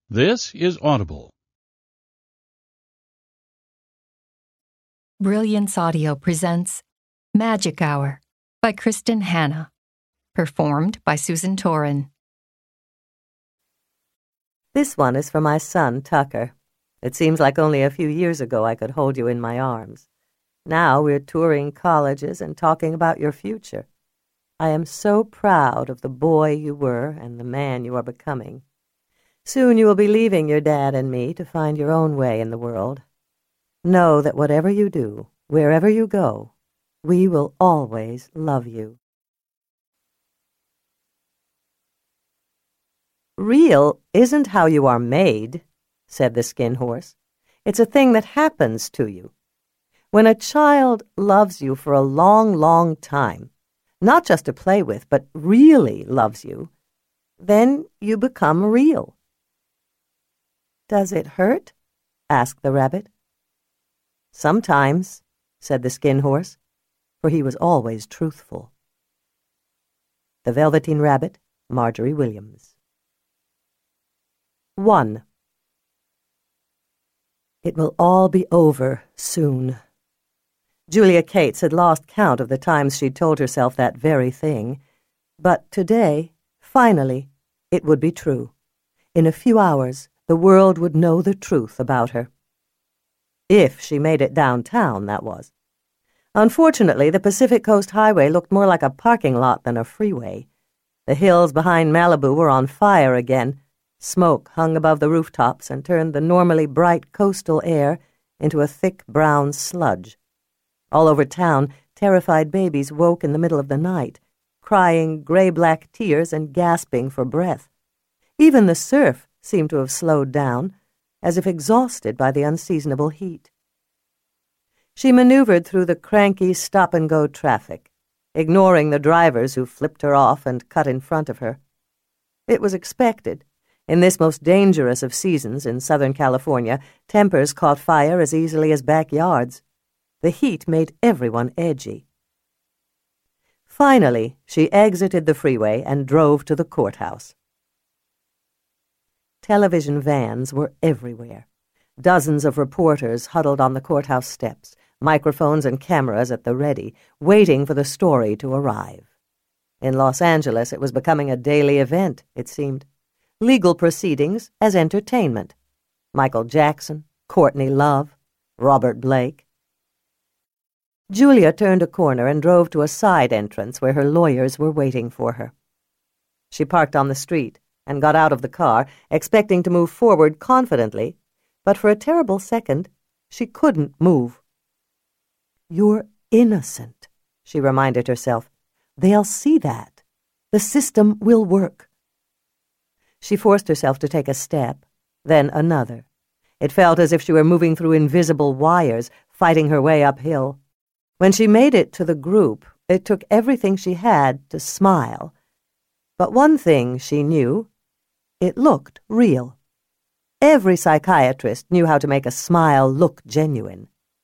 This is Audible. Brilliance Audio presents Magic Hour by Kristen Hanna, performed by Susan Torin. This one is for my son, Tucker. It seems like only a few years ago I could hold you in my arms. Now we're touring colleges and talking about your future. I am so proud of the boy you were and the man you are becoming. Soon you will be leaving your dad and me to find your own way in the world. Know that whatever you do, wherever you go, we will always love you. Real isn't how you are made, said the Skin Horse. It's a thing that happens to you. When a child loves you for a long, long time, not just to play with, but really loves you, then you become real. Does it hurt? Asked the rabbit. Sometimes, said the Skin Horse, for he was always truthful. The Velveteen Rabbit, Marjorie Williams. 1. It will all be over soon. Julia Cates had lost count of the times she'd told herself that very thing, but today, finally, it would be true. In a few hours, the world would know the truth about her. If she made it downtown, that was. Unfortunately, the Pacific Coast Highway looked more like a parking lot than a freeway. The hills behind Malibu were on fire again. Smoke hung above the rooftops and turned the normally bright coastal air into a thick brown sludge. All over town, terrified babies woke in the middle of the night, crying gray-black tears and gasping for breath. Even the surf seemed to have slowed down, as if exhausted by the unseasonable heat. She maneuvered through the cranky stop-and-go traffic, ignoring the drivers who flipped her off and cut in front of her. It was expected. In this most dangerous of seasons in Southern California, tempers caught fire as easily as backyards. The heat made everyone edgy. Finally, she exited the freeway and drove to the courthouse. Television vans were everywhere. Dozens of reporters huddled on the courthouse steps, microphones and cameras at the ready, waiting for the story to arrive. In Los Angeles, it was becoming a daily event, it seemed. Legal proceedings as entertainment. Michael Jackson, Courtney Love, Robert Blake. Julia turned a corner and drove to a side entrance where her lawyers were waiting for her. She parked on the street and got out of the car, expecting to move forward confidently, but for a terrible second, she couldn't move. You're innocent, she reminded herself. They'll see that. The system will work. She forced herself to take a step, then another. It felt as if she were moving through invisible wires, fighting her way uphill. When she made it to the group, it took everything she had to smile. But one thing she knew, it looked real. Every psychiatrist knew how to make a smile look genuine.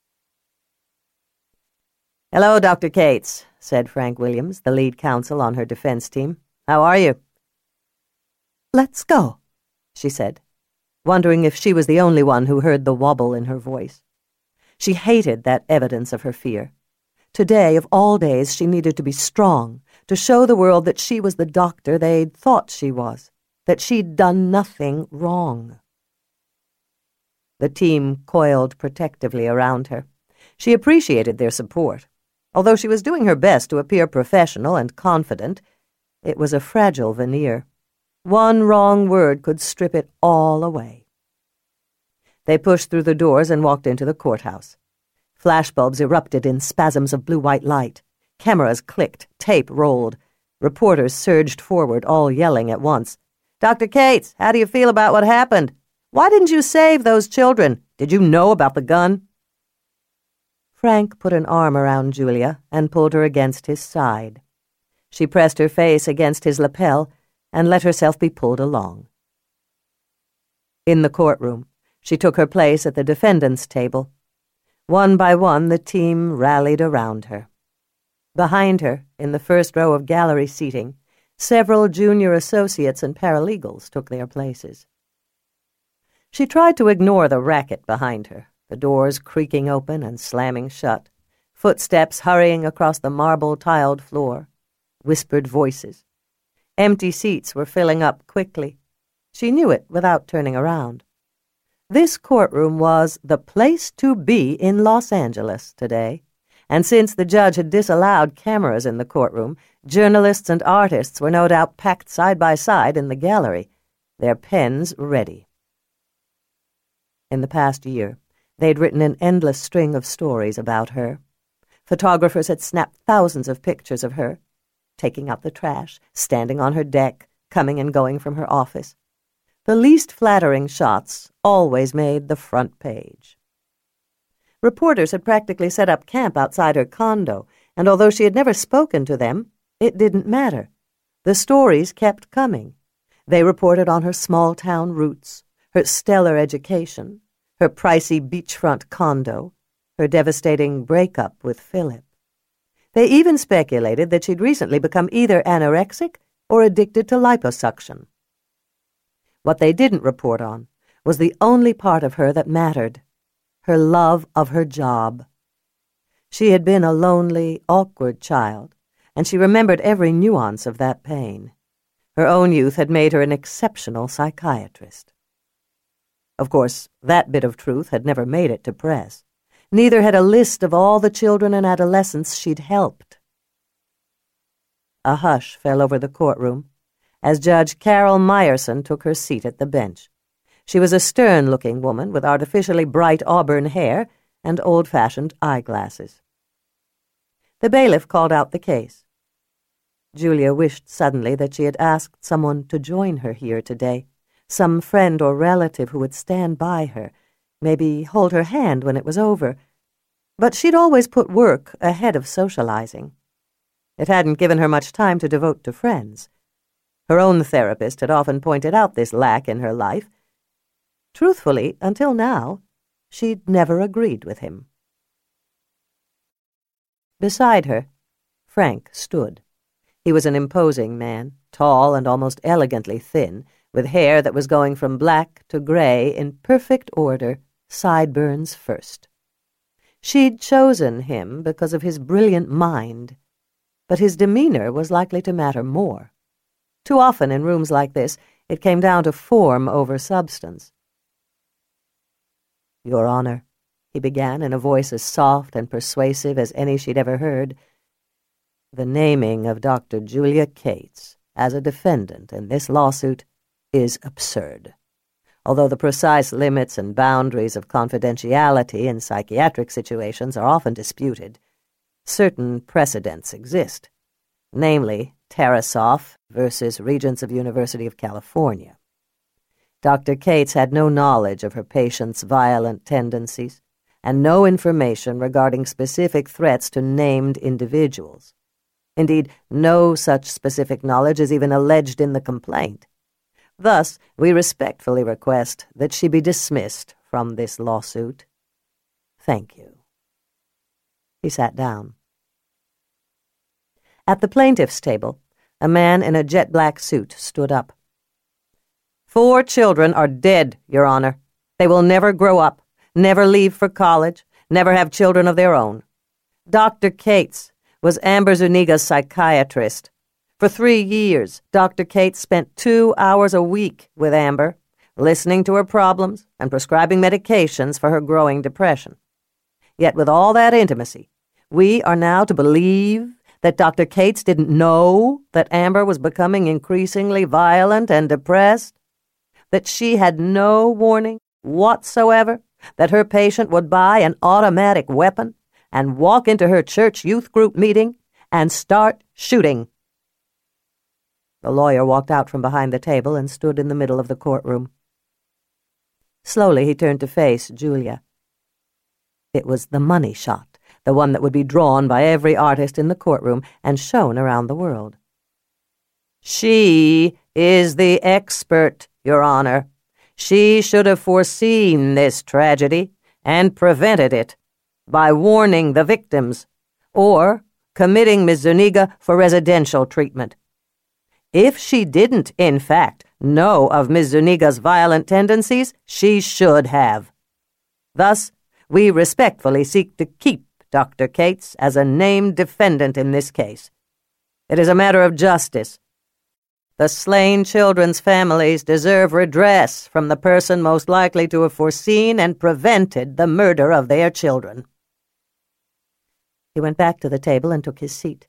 "Hello, Dr. Cates," said Frank Williams, the lead counsel on her defense team. "How are you?" "Let's go," she said, wondering if she was the only one who heard the wobble in her voice. She hated that evidence of her fear. Today, of all days, she needed to be strong, to show the world that she was the doctor they'd thought she was, that she'd done nothing wrong. The team coiled protectively around her. She appreciated their support. Although she was doing her best to appear professional and confident, it was a fragile veneer. One wrong word could strip it all away. They pushed through the doors and walked into the courthouse. Flashbulbs erupted in spasms of blue-white light. Cameras clicked, tape rolled. Reporters surged forward, all yelling at once. "Dr. Cates, how do you feel about what happened? Why didn't you save those children? Did you know about the gun?" Frank put an arm around Julia and pulled her against his side. She pressed her face against his lapel and let herself be pulled along. In the courtroom, she took her place at the defendant's table. One by one, the team rallied around her. Behind her, in the first row of gallery seating, several junior associates and paralegals took their places. She tried to ignore the racket behind her, the doors creaking open and slamming shut, footsteps hurrying across the marble-tiled floor, whispered voices. Empty seats were filling up quickly. She knew it without turning around. This courtroom was the place to be in Los Angeles today, and since the judge had disallowed cameras in the courtroom, journalists and artists were no doubt packed side by side in the gallery, their pens ready. In the past year, they'd written an endless string of stories about her. Photographers had snapped thousands of pictures of her, taking out the trash, standing on her deck, coming and going from her office. The least flattering shots always made the front page. Reporters had practically set up camp outside her condo, and although she had never spoken to them, it didn't matter. The stories kept coming. They reported on her small-town roots, her stellar education, her pricey beachfront condo, her devastating breakup with Philip. They even speculated that she'd recently become either anorexic or addicted to liposuction. What they didn't report on was the only part of her that mattered, her love of her job. She had been a lonely, awkward child, and she remembered every nuance of that pain. Her own youth had made her an exceptional psychiatrist. Of course, that bit of truth had never made it to press. Neither had a list of all the children and adolescents she'd helped. A hush fell over the courtroom as Judge Carol Meyerson took her seat at the bench. She was a stern-looking woman with artificially bright auburn hair and old-fashioned eyeglasses. The bailiff called out the case. Julia wished suddenly that she had asked someone to join her here today, some friend or relative who would stand by her, maybe hold her hand when it was over. But she'd always put work ahead of socializing. It hadn't given her much time to devote to friends. Her own therapist had often pointed out this lack in her life. Truthfully, until now, she'd never agreed with him. Beside her, Frank stood. He was an imposing man, tall and almost elegantly thin, with hair that was going from black to gray in perfect order, sideburns first. She'd chosen him because of his brilliant mind, but his demeanor was likely to matter more. Too often in rooms like this, it came down to form over substance. "Your Honor," he began in a voice as soft and persuasive as any she'd ever heard, "the naming of Dr. Julia Cates as a defendant in this lawsuit is absurd. Although the precise limits and boundaries of confidentiality in psychiatric situations are often disputed, certain precedents exist, namely Tarasoff versus Regents of University of California. Dr. Cates had no knowledge of her patient's violent tendencies and no information regarding specific threats to named individuals. Indeed, no such specific knowledge is even alleged in the complaint. Thus, we respectfully request that she be dismissed from this lawsuit. Thank you." He sat down. At the plaintiff's table, a man in a jet-black suit stood up. "4 children are dead, Your Honor. They will never grow up, never leave for college, never have children of their own. Dr. Cates was Amber Zuniga's psychiatrist. For 3 years, Dr. Cates spent 2 hours a week with Amber, listening to her problems and prescribing medications for her growing depression. Yet with all that intimacy, we are now to believe that Dr. Cates didn't know that Amber was becoming increasingly violent and depressed, that she had no warning whatsoever that her patient would buy an automatic weapon and walk into her church youth group meeting and start shooting." The lawyer walked out from behind the table and stood in the middle of the courtroom. Slowly he turned to face Julia. It was the money shot, the one that would be drawn by every artist in the courtroom and shown around the world. "She is the expert, Your Honor. She should have foreseen this tragedy and prevented it by warning the victims or committing Ms. Zuniga for residential treatment. If she didn't, in fact, know of Miss Zuniga's violent tendencies, she should have. Thus, we respectfully seek to keep Dr. Cates as a named defendant in this case. It is a matter of justice. The slain children's families deserve redress from the person most likely to have foreseen and prevented the murder of their children." He went back to the table and took his seat.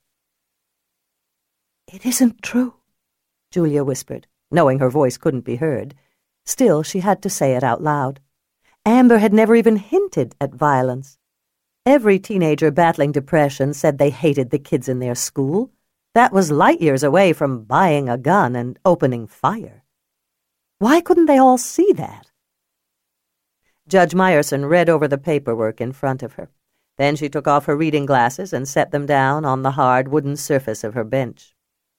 "It isn't true," Julia whispered, knowing her voice couldn't be heard. Still, she had to say it out loud. Amber had never even hinted at violence. Every teenager battling depression said they hated the kids in their school. That was light years away from buying a gun and opening fire. Why couldn't they all see that? Judge Meyerson read over the paperwork in front of her. Then she took off her reading glasses and set them down on the hard wooden surface of her bench.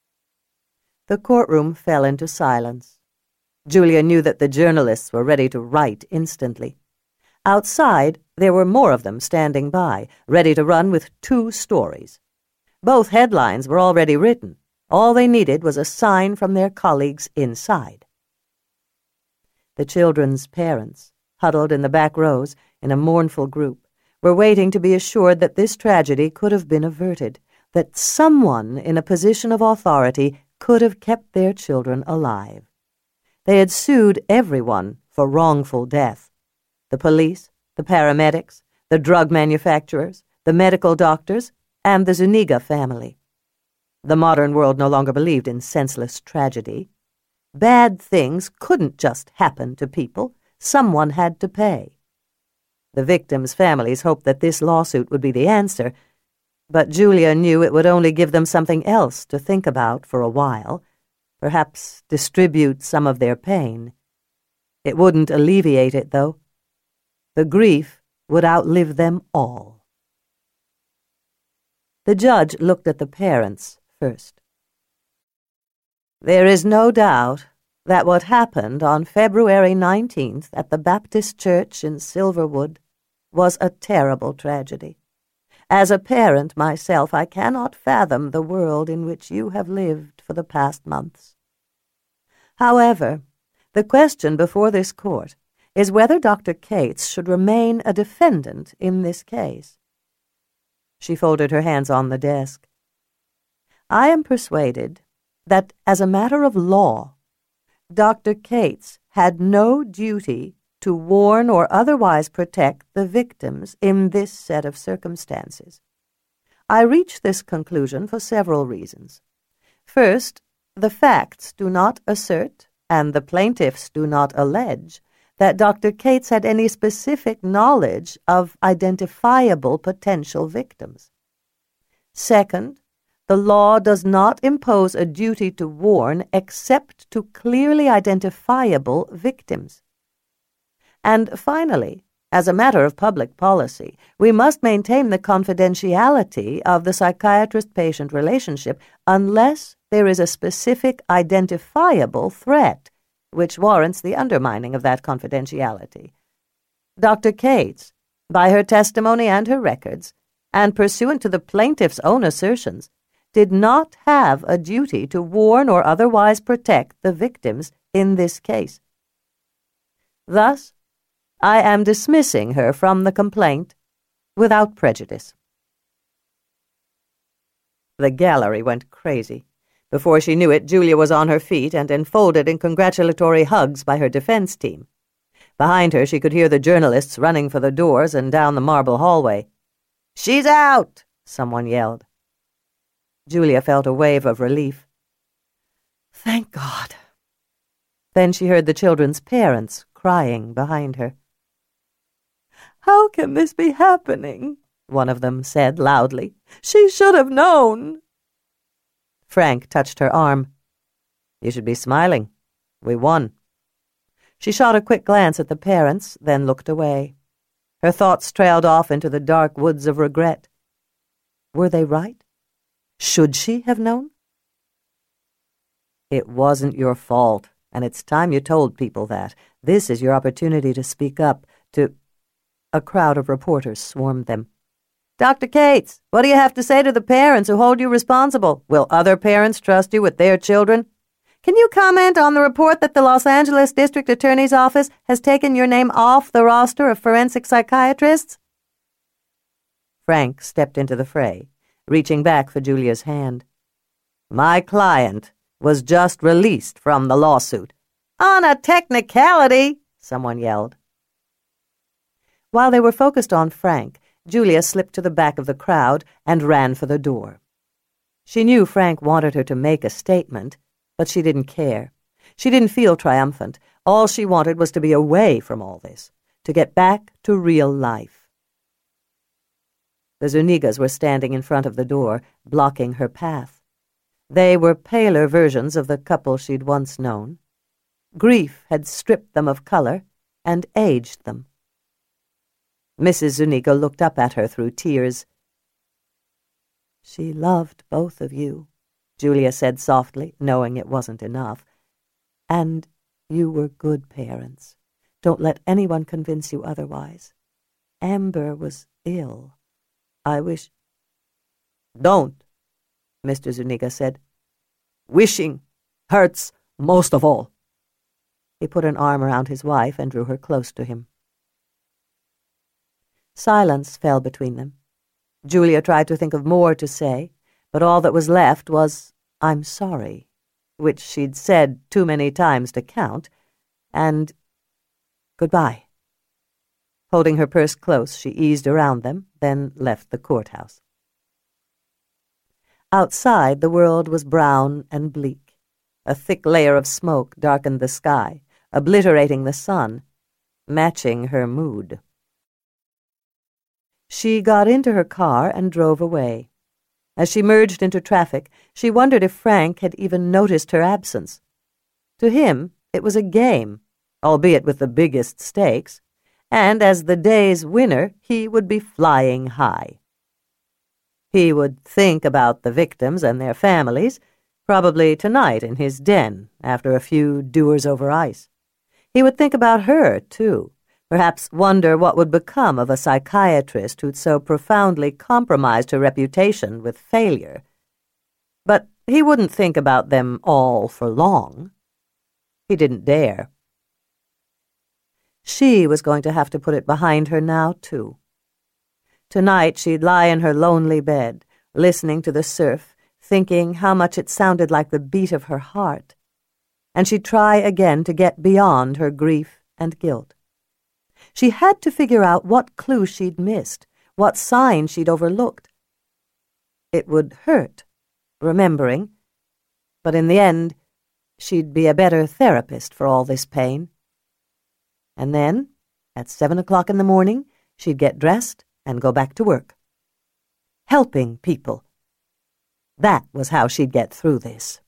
The courtroom fell into silence. Julia knew that the journalists were ready to write instantly. Outside, there were more of them standing by, ready to run with 2 stories. Both headlines were already written. All they needed was a sign from their colleagues inside. The children's parents, huddled in the back rows in a mournful group, were waiting to be assured that this tragedy could have been averted, that someone in a position of authority could have kept their children alive. They had sued everyone for wrongful death. The police, the paramedics, the drug manufacturers, the medical doctors, and the Zuniga family. The modern world no longer believed in senseless tragedy. Bad things couldn't just happen to people. Someone had to pay. The victims' families hoped that this lawsuit would be the answer, but Julia knew it would only give them something else to think about for a while, perhaps distribute some of their pain. It wouldn't alleviate it, though. The grief would outlive them all. The judge looked at the parents first. "There is no doubt that what happened on February 19th at the Baptist Church in Silverwood was a terrible tragedy. As a parent myself, I cannot fathom the world in which you have lived for the past months. However, the question before this court is whether Dr. Cates should remain a defendant in this case." She folded her hands on the desk. "I am persuaded that, as a matter of law, Dr. Cates had no duty to warn or otherwise protect the victims in this set of circumstances. I reach this conclusion for several reasons. First, the facts do not assert, and the plaintiffs do not allege, that Dr. Cates had any specific knowledge of identifiable potential victims. Second, the law does not impose a duty to warn except to clearly identifiable victims. And finally, as a matter of public policy, we must maintain the confidentiality of the psychiatrist-patient relationship unless there is a specific identifiable threat which warrants the undermining of that confidentiality. Dr. Cates, by her testimony and her records, and pursuant to the plaintiff's own assertions, did not have a duty to warn or otherwise protect the victims in this case. Thus, I am dismissing her from the complaint without prejudice." The gallery went crazy. Before she knew it, Julia was on her feet and enfolded in congratulatory hugs by her defense team. Behind her, she could hear the journalists running for the doors and down the marble hallway. "She's out!" someone yelled. Julia felt a wave of relief. Thank God. Then she heard the children's parents crying behind her. "How can this be happening?" one of them said loudly. "She should have known." Frank touched her arm. "You should be smiling. We won." She shot a quick glance at the parents, then looked away. Her thoughts trailed off into the dark woods of regret. Were they right? Should she have known? "It wasn't your fault, and it's time you told people that. This is your opportunity to speak up, to—" A crowd of reporters swarmed them. "Dr. Cates, what do you have to say to the parents who hold you responsible? Will other parents trust you with their children? Can you comment on the report that the Los Angeles District Attorney's Office has taken your name off the roster of forensic psychiatrists? Frank stepped into the fray, reaching back for Julia's hand. My client was just released from the lawsuit. On a technicality, someone yelled. While they were focused on Frank, Julia slipped to the back of the crowd and ran for the door. She knew Frank wanted her to make a statement, but she didn't care. She didn't feel triumphant. All she wanted was to be away from all this, to get back to real life. The Zunigas were standing in front of the door, blocking her path. They were paler versions of the couple she'd once known. Grief had stripped them of color and aged them. Mrs. Zuniga looked up at her through tears. She loved both of you, Julia said softly, knowing it wasn't enough. And you were good parents. Don't let anyone convince you otherwise. Amber was ill. I wish— Don't, Mr. Zuniga said. Wishing hurts most of all. He put an arm around his wife and drew her close to him. Silence fell between them. Julia tried to think of more to say, but all that was left was, I'm sorry, which she'd said too many times to count, and goodbye. Holding her purse close, she eased around them, then left the courthouse. Outside, the world was brown and bleak. A thick layer of smoke darkened the sky, obliterating the sun, matching her mood. She got into her car and drove away. As she merged into traffic, she wondered if Frank had even noticed her absence. To him, it was a game, albeit with the biggest stakes, and as the day's winner, he would be flying high. He would think about the victims and their families, probably tonight in his den after a few doers over ice. He would think about her, too, perhaps wonder what would become of a psychiatrist who'd so profoundly compromised her reputation with failure. But he wouldn't think about them all for long. He didn't dare. She was going to have to put it behind her now, too. Tonight she'd lie in her lonely bed, listening to the surf, thinking how much it sounded like the beat of her heart. And she'd try again to get beyond her grief and guilt. She had to figure out what clue she'd missed, what sign she'd overlooked. It would hurt, remembering, but in the end, she'd be a better therapist for all this pain. And then, at 7 o'clock in the morning, she'd get dressed and go back to work. Helping people. That was how she'd get through this.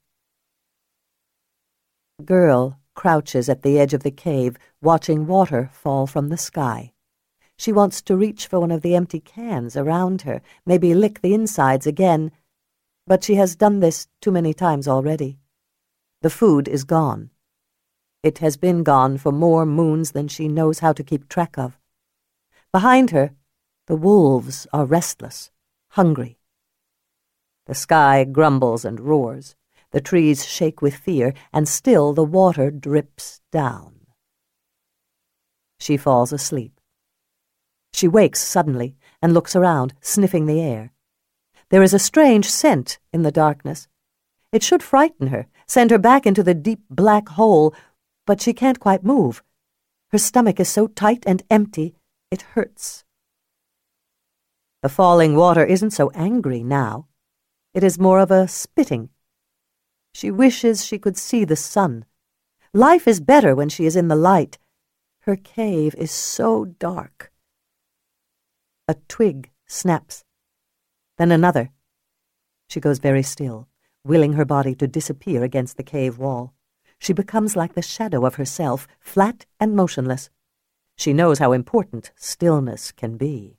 Girl crouches at the edge of the cave, watching water fall from the sky. She wants to reach for one of the empty cans around her, maybe lick the insides again, but she has done this too many times already. The food is gone. It has been gone for more moons than she knows how to keep track of. Behind her, the wolves are restless, hungry. The sky grumbles and roars. The trees shake with fear, and still the water drips down. She falls asleep. She wakes suddenly and looks around, sniffing the air. There is a strange scent in the darkness. It should frighten her, send her back into the deep black hole, but she can't quite move. Her stomach is so tight and empty, it hurts. The falling water isn't so angry now. It is more of a spitting. She wishes she could see the sun. Life is better when she is in the light. Her cave is so dark. A twig snaps. Then another. She goes very still, willing her body to disappear against the cave wall. She becomes like the shadow of herself, flat and motionless. She knows how important stillness can be.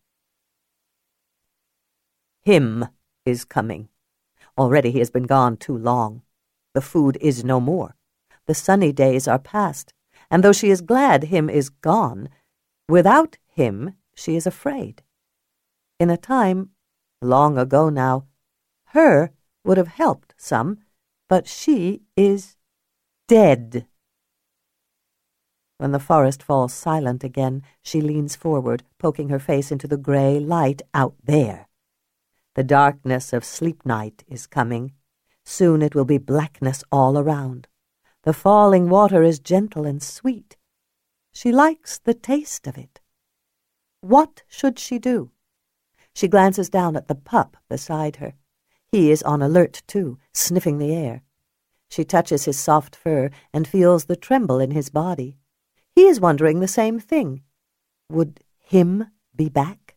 Him is coming. Already he has been gone too long. The food is no more. The sunny days are past, and though she is glad him is gone, without him she is afraid. In a time, long ago now, her would have helped some, but she is dead. When the forest falls silent again, she leans forward, poking her face into the gray light out there. The darkness of sleep night is coming. Soon it will be blackness all around. The falling water is gentle and sweet. She likes the taste of it. What should she do? She glances down at the pup beside her. He is on alert, too, sniffing the air. She touches his soft fur and feels the tremble in his body. He is wondering the same thing. Would him be back?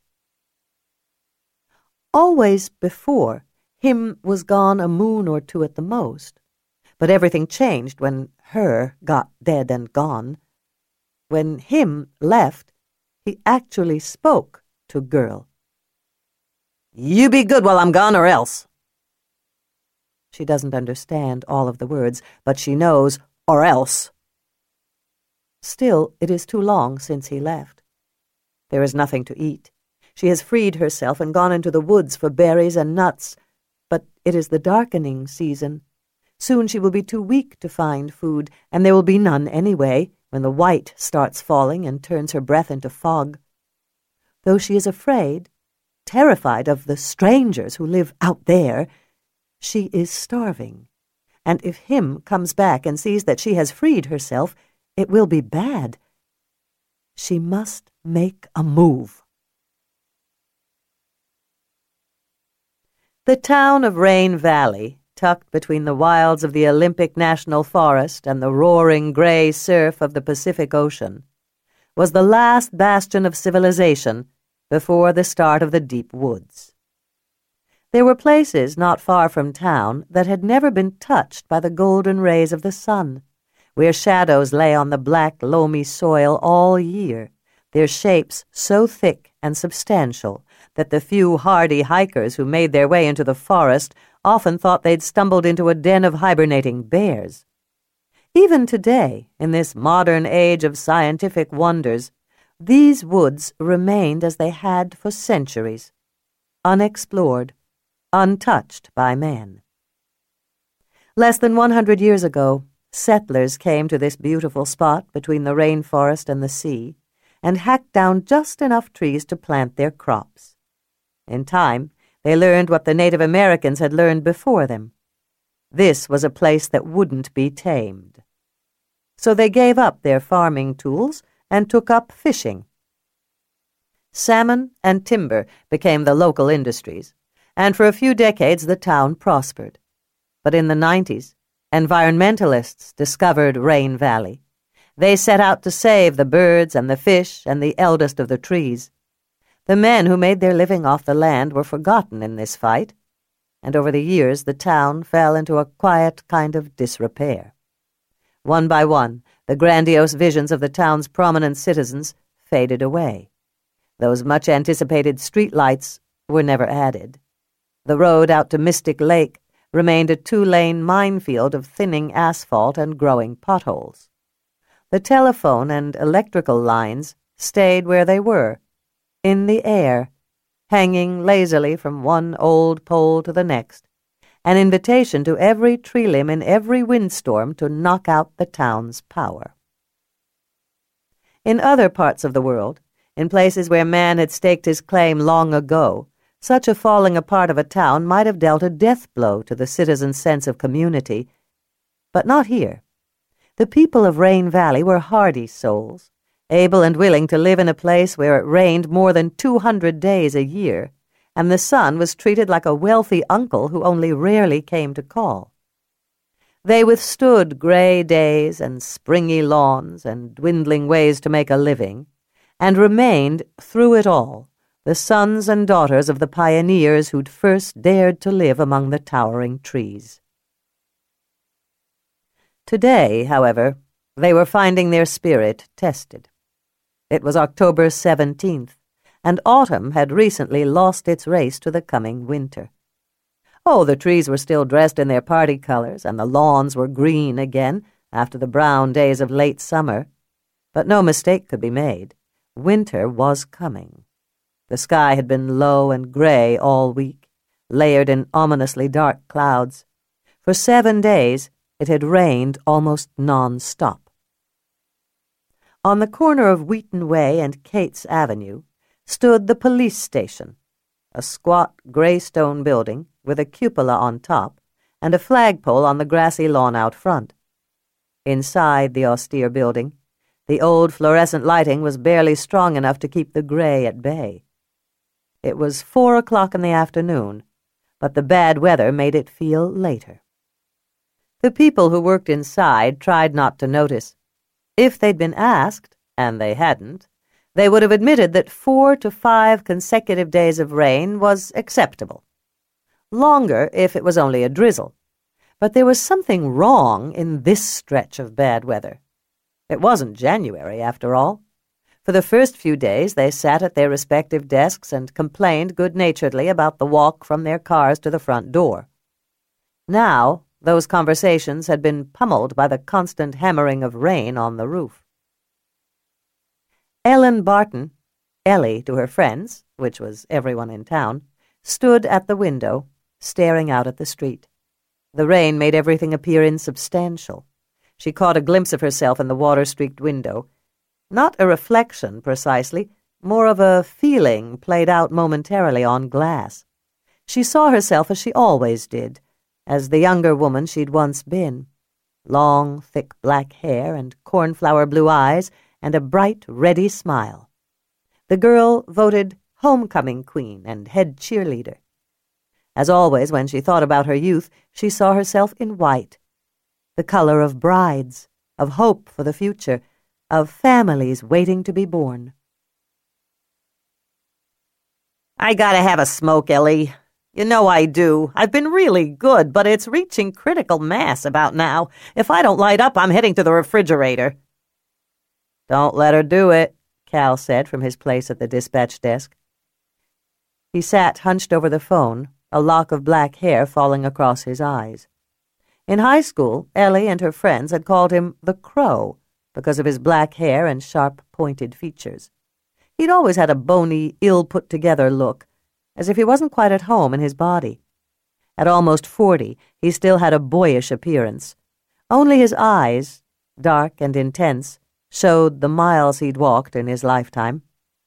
Always before, him was gone a moon or two at the most. But everything changed when her got dead and gone. When him left, he actually spoke to girl. "You be good while I'm gone or else." She doesn't understand all of the words, but she knows, or else. Still, it is too long since he left. There is nothing to eat. She has freed herself and gone into the woods for berries and nuts, but it is the darkening season. Soon she will be too weak to find food, and there will be none anyway when the white starts falling and turns her breath into fog. Though she is afraid, terrified of the strangers who live out there, she is starving. And if him comes back and sees that she has freed herself, it will be bad. She must make a move. The town of Rain Valley, tucked between the wilds of the Olympic National Forest and the roaring gray surf of the Pacific Ocean, was the last bastion of civilization before the start of the deep woods. There were places not far from town that had never been touched by the golden rays of the sun, where shadows lay on the black, loamy soil all year, their shapes so thick and substantial that the few hardy hikers who made their way into the forest often thought they'd stumbled into a den of hibernating bears. Even today, in this modern age of scientific wonders, these woods remained as they had for centuries, unexplored, untouched by man. Less than 100 years ago, settlers came to this beautiful spot between the rainforest and the sea and hacked down just enough trees to plant their crops. In time, they learned what the Native Americans had learned before them. This was a place that wouldn't be tamed. So they gave up their farming tools and took up fishing. Salmon and timber became the local industries, and for a few decades the town prospered. But in the 90s, environmentalists discovered Rain Valley. They set out to save the birds and the fish and the eldest of the trees. The men who made their living off the land were forgotten in this fight, and over the years the town fell into a quiet kind of disrepair. One by one, the grandiose visions of the town's prominent citizens faded away. Those much-anticipated streetlights were never added. The road out to Mystic Lake remained a 2-lane minefield of thinning asphalt and growing potholes. The telephone and electrical lines stayed where they were, in the air, hanging lazily from one old pole to the next, an invitation to every tree limb in every windstorm to knock out the town's power. In other parts of the world, in places where man had staked his claim long ago, such a falling apart of a town might have dealt a death blow to the citizens' sense of community, but not here. The people of Rain Valley were hardy souls, able and willing to live in a place where it rained more than 200 days a year, and the sun was treated like a wealthy uncle who only rarely came to call. They withstood gray days and springy lawns and dwindling ways to make a living, and remained, through it all, the sons and daughters of the pioneers who'd first dared to live among the towering trees. Today, however, they were finding their spirit tested. It was October 17th, and autumn had recently lost its race to the coming winter. Oh, the trees were still dressed in their party colors, and the lawns were green again after the brown days of late summer. But no mistake could be made. Winter was coming. The sky had been low and gray all week, layered in ominously dark clouds. For 7 days, It had rained almost non-stop. On the corner of Wheaton Way and Cates Avenue stood the police station, a squat gray stone building with a cupola on top and a flagpole on the grassy lawn out front. Inside the austere building, the old fluorescent lighting was barely strong enough to keep the gray at bay. It was 4 o'clock in the afternoon, but the bad weather made it feel later. The people who worked inside tried not to notice. If they'd been asked, and they hadn't, they would have admitted that 4 to 5 consecutive days of rain was acceptable. Longer if it was only a drizzle. But there was something wrong in this stretch of bad weather. It wasn't January, after all. For the first few days they sat at their respective desks and complained good-naturedly about the walk from their cars to the front door. Now, those conversations had been pummeled by the constant hammering of rain on the roof. Ellen Barton, Ellie to her friends, which was everyone in town, stood at the window, staring out at the street. The rain made everything appear insubstantial. She caught a glimpse of herself in the water-streaked window. Not a reflection, precisely, more of a feeling played out momentarily on glass. She saw herself as she always did, as the younger woman she'd once been. Long, thick black hair and cornflower blue eyes and a bright, ready smile. The girl voted homecoming queen and head cheerleader. As always, when she thought about her youth, she saw herself in white, the color of brides, of hope for the future, of families waiting to be born. "I gotta have a smoke, Ellie. You know I do. I've been really good, but it's reaching critical mass about now. If I don't light up, I'm heading to the refrigerator." "Don't let her do it," Cal said from his place at the dispatch desk. He sat hunched over the phone, a lock of black hair falling across his eyes. In high school, Ellie and her friends had called him the Crow because of his black hair and sharp, pointed features. He'd always had a bony, ill-put-together look, as if he wasn't quite at home in his body. At almost 40, he still had a boyish appearance. Only his eyes, dark and intense, showed the miles he'd walked in his lifetime.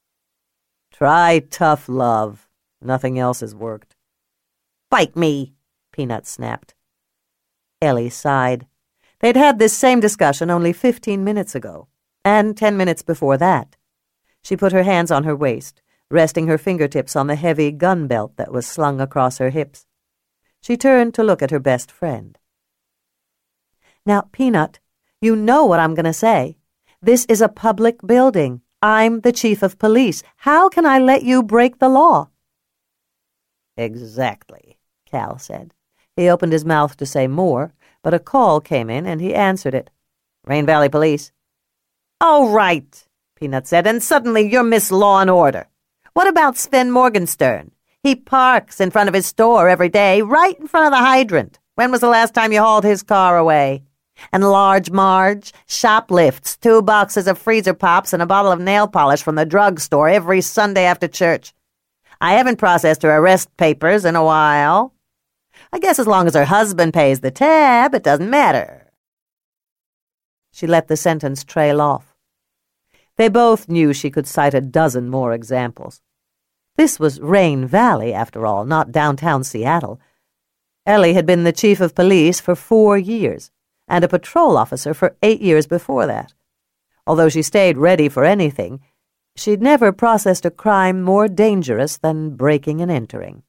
"Try tough love. Nothing else has worked." "Bite me," Peanut snapped. Ellie sighed. They'd had this same discussion only 15 minutes ago, and 10 minutes before that. She put her hands on her waist, resting her fingertips on the heavy gun belt that was slung across her hips. She turned to look at her best friend. "Now, Peanut, you know what I'm going to say. This is a public building. I'm the chief of police. How can I let you break the law?" "Exactly," Cal said. He opened his mouth to say more, but a call came in and he answered it. "Rain Valley Police." "Oh, right," Peanut said, "and suddenly you're Miss Law and Order. What about Sven Morgenstern? He parks in front of his store every day, right in front of the hydrant. When was the last time you hauled his car away? And Large Marge shoplifts 2 boxes of freezer pops and a bottle of nail polish from the drugstore every Sunday after church. I haven't processed her arrest papers in a while. I guess as long as her husband pays the tab, it doesn't matter." She let the sentence trail off. They both knew she could cite a dozen more examples. This was Rain Valley, after all, not downtown Seattle. Ellie had been the chief of police for 4 years, and a patrol officer for 8 years before that. Although she stayed ready for anything, she'd never processed a crime more dangerous than breaking and entering.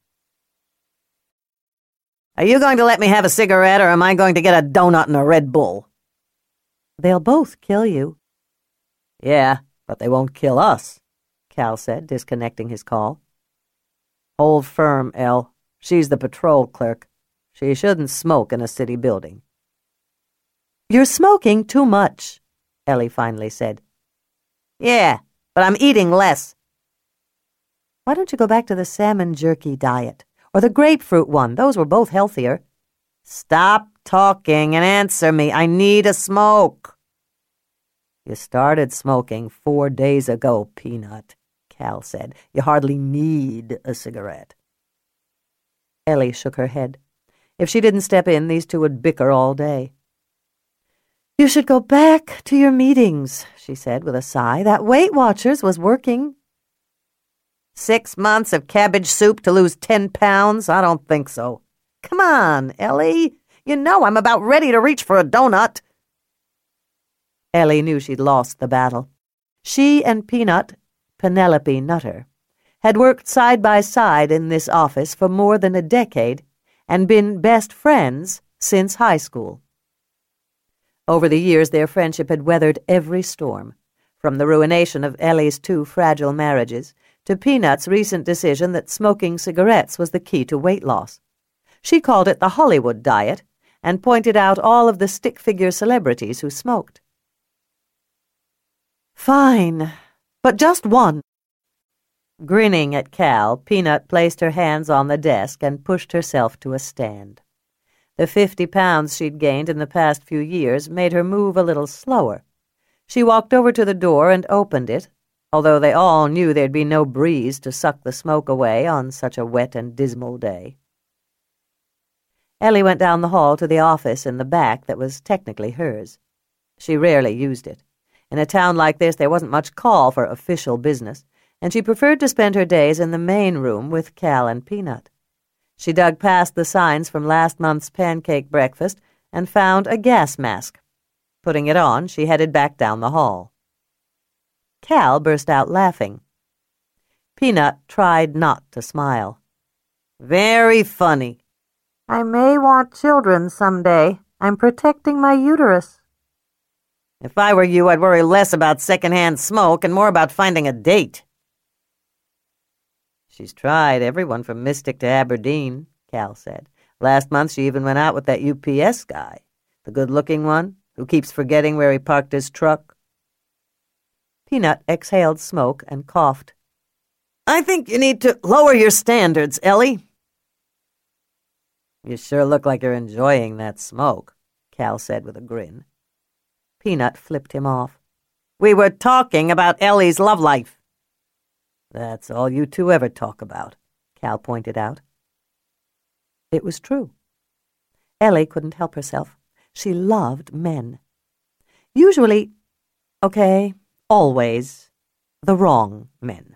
"Are you going to let me have a cigarette, or am I going to get a donut and a Red Bull?" "They'll both kill you." "Yeah, but they won't kill us," Cal said, disconnecting his call. "Hold firm, Elle. She's the patrol clerk. She shouldn't smoke in a city building." "You're smoking too much," Ellie finally said. "Yeah, but I'm eating less." "Why don't you go back to the salmon jerky diet? Or the grapefruit one? Those were both healthier." "Stop talking and answer me. I need a smoke." "You started smoking 4 days ago, Peanut," Cal said. "You hardly need a cigarette." Ellie shook her head. If she didn't step in, these two would bicker all day. You should go back to your meetings, she said with a sigh. That Weight Watchers was working. 6 months of cabbage soup to lose 10 pounds? I don't think so. Come on, Ellie. You know I'm about ready to reach for a donut. Ellie knew she'd lost the battle. She and Penelope Nutter, had worked side by side in this office for more than a decade and been best friends since high school. Over the years, their friendship had weathered every storm, from the ruination of Ellie's 2 fragile marriages to Peanut's recent decision that smoking cigarettes was the key to weight loss. She called it the Hollywood diet and pointed out all of the stick-figure celebrities who smoked. Fine, but just one. Grinning at Cal, Peanut placed her hands on the desk and pushed herself to a stand. The 50 pounds she'd gained in the past few years made her move a little slower. She walked over to the door and opened it, although they all knew there'd be no breeze to suck the smoke away on such a wet and dismal day. Ellie went down the hall to the office in the back that was technically hers. She rarely used it. In a town like this, there wasn't much call for official business, and she preferred to spend her days in the main room with Cal and Peanut. She dug past the signs from last month's pancake breakfast and found a gas mask. Putting it on, she headed back down the hall. Cal burst out laughing. Peanut tried not to smile. Very funny. I may want children someday. I'm protecting my uterus. If I were you, I'd worry less about secondhand smoke and more about finding a date. She's tried everyone from Mystic to Aberdeen, Cal said. Last month she even went out with that UPS guy, the good-looking one who keeps forgetting where he parked his truck. Peanut exhaled smoke and coughed. I think you need to lower your standards, Ellie. You sure look like you're enjoying that smoke, Cal said with a grin. Peanut flipped him off. We were talking about Ellie's love life. That's all you two ever talk about, Cal pointed out. It was true. Ellie couldn't help herself. She loved men. Usually, always, the wrong men.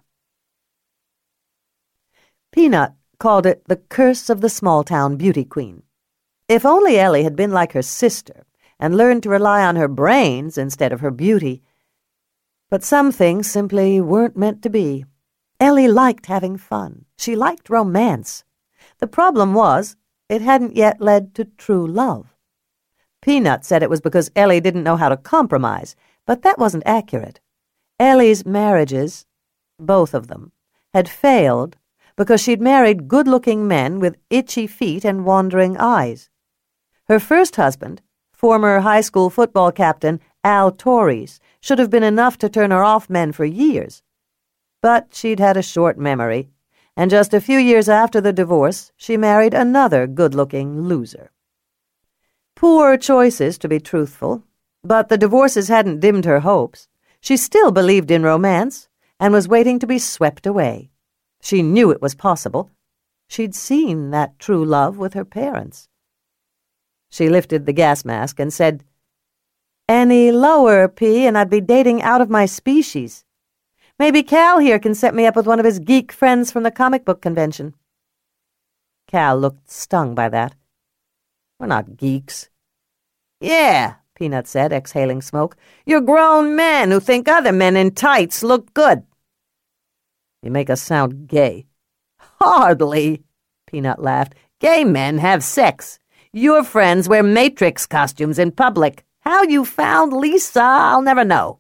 Peanut called it the curse of the small-town beauty queen. If only Ellie had been like her sister and learned to rely on her brains instead of her beauty. But some things simply weren't meant to be. Ellie liked having fun. She liked romance. The problem was, it hadn't yet led to true love. Peanut said it was because Ellie didn't know how to compromise, but that wasn't accurate. Ellie's marriages, both of them, had failed because she'd married good-looking men with itchy feet and wandering eyes. Her first husband, former high school football captain Al Torres, should have been enough to turn her off men for years. But she'd had a short memory, and just a few years after the divorce, she married another good-looking loser. Poor choices, to be truthful, but the divorces hadn't dimmed her hopes. She still believed in romance and was waiting to be swept away. She knew it was possible. She'd seen that true love with her parents. She lifted the gas mask and said, "Any lower, P, and I'd be dating out of my species. Maybe Cal here can set me up with one of his geek friends from the comic book convention." Cal looked stung by that. "We're not geeks." "Yeah," Peanut said, exhaling smoke. "You're grown men who think other men in tights look good." "You make us sound gay." "Hardly," Peanut laughed. "Gay men have sex. Your friends wear Matrix costumes in public. How you found Lisa, I'll never know."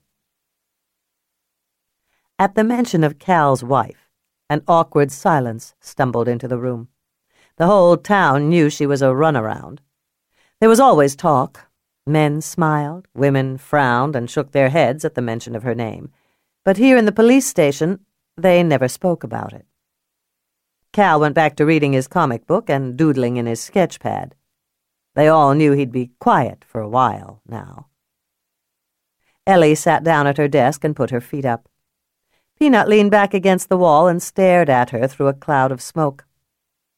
At the mention of Cal's wife, an awkward silence stumbled into the room. The whole town knew she was a runaround. There was always talk. Men smiled, women frowned and shook their heads at the mention of her name. But here in the police station, they never spoke about it. Cal went back to reading his comic book and doodling in his sketch pad. They all knew he'd be quiet for a while now. Ellie sat down at her desk and put her feet up. Peanut leaned back against the wall and stared at her through a cloud of smoke.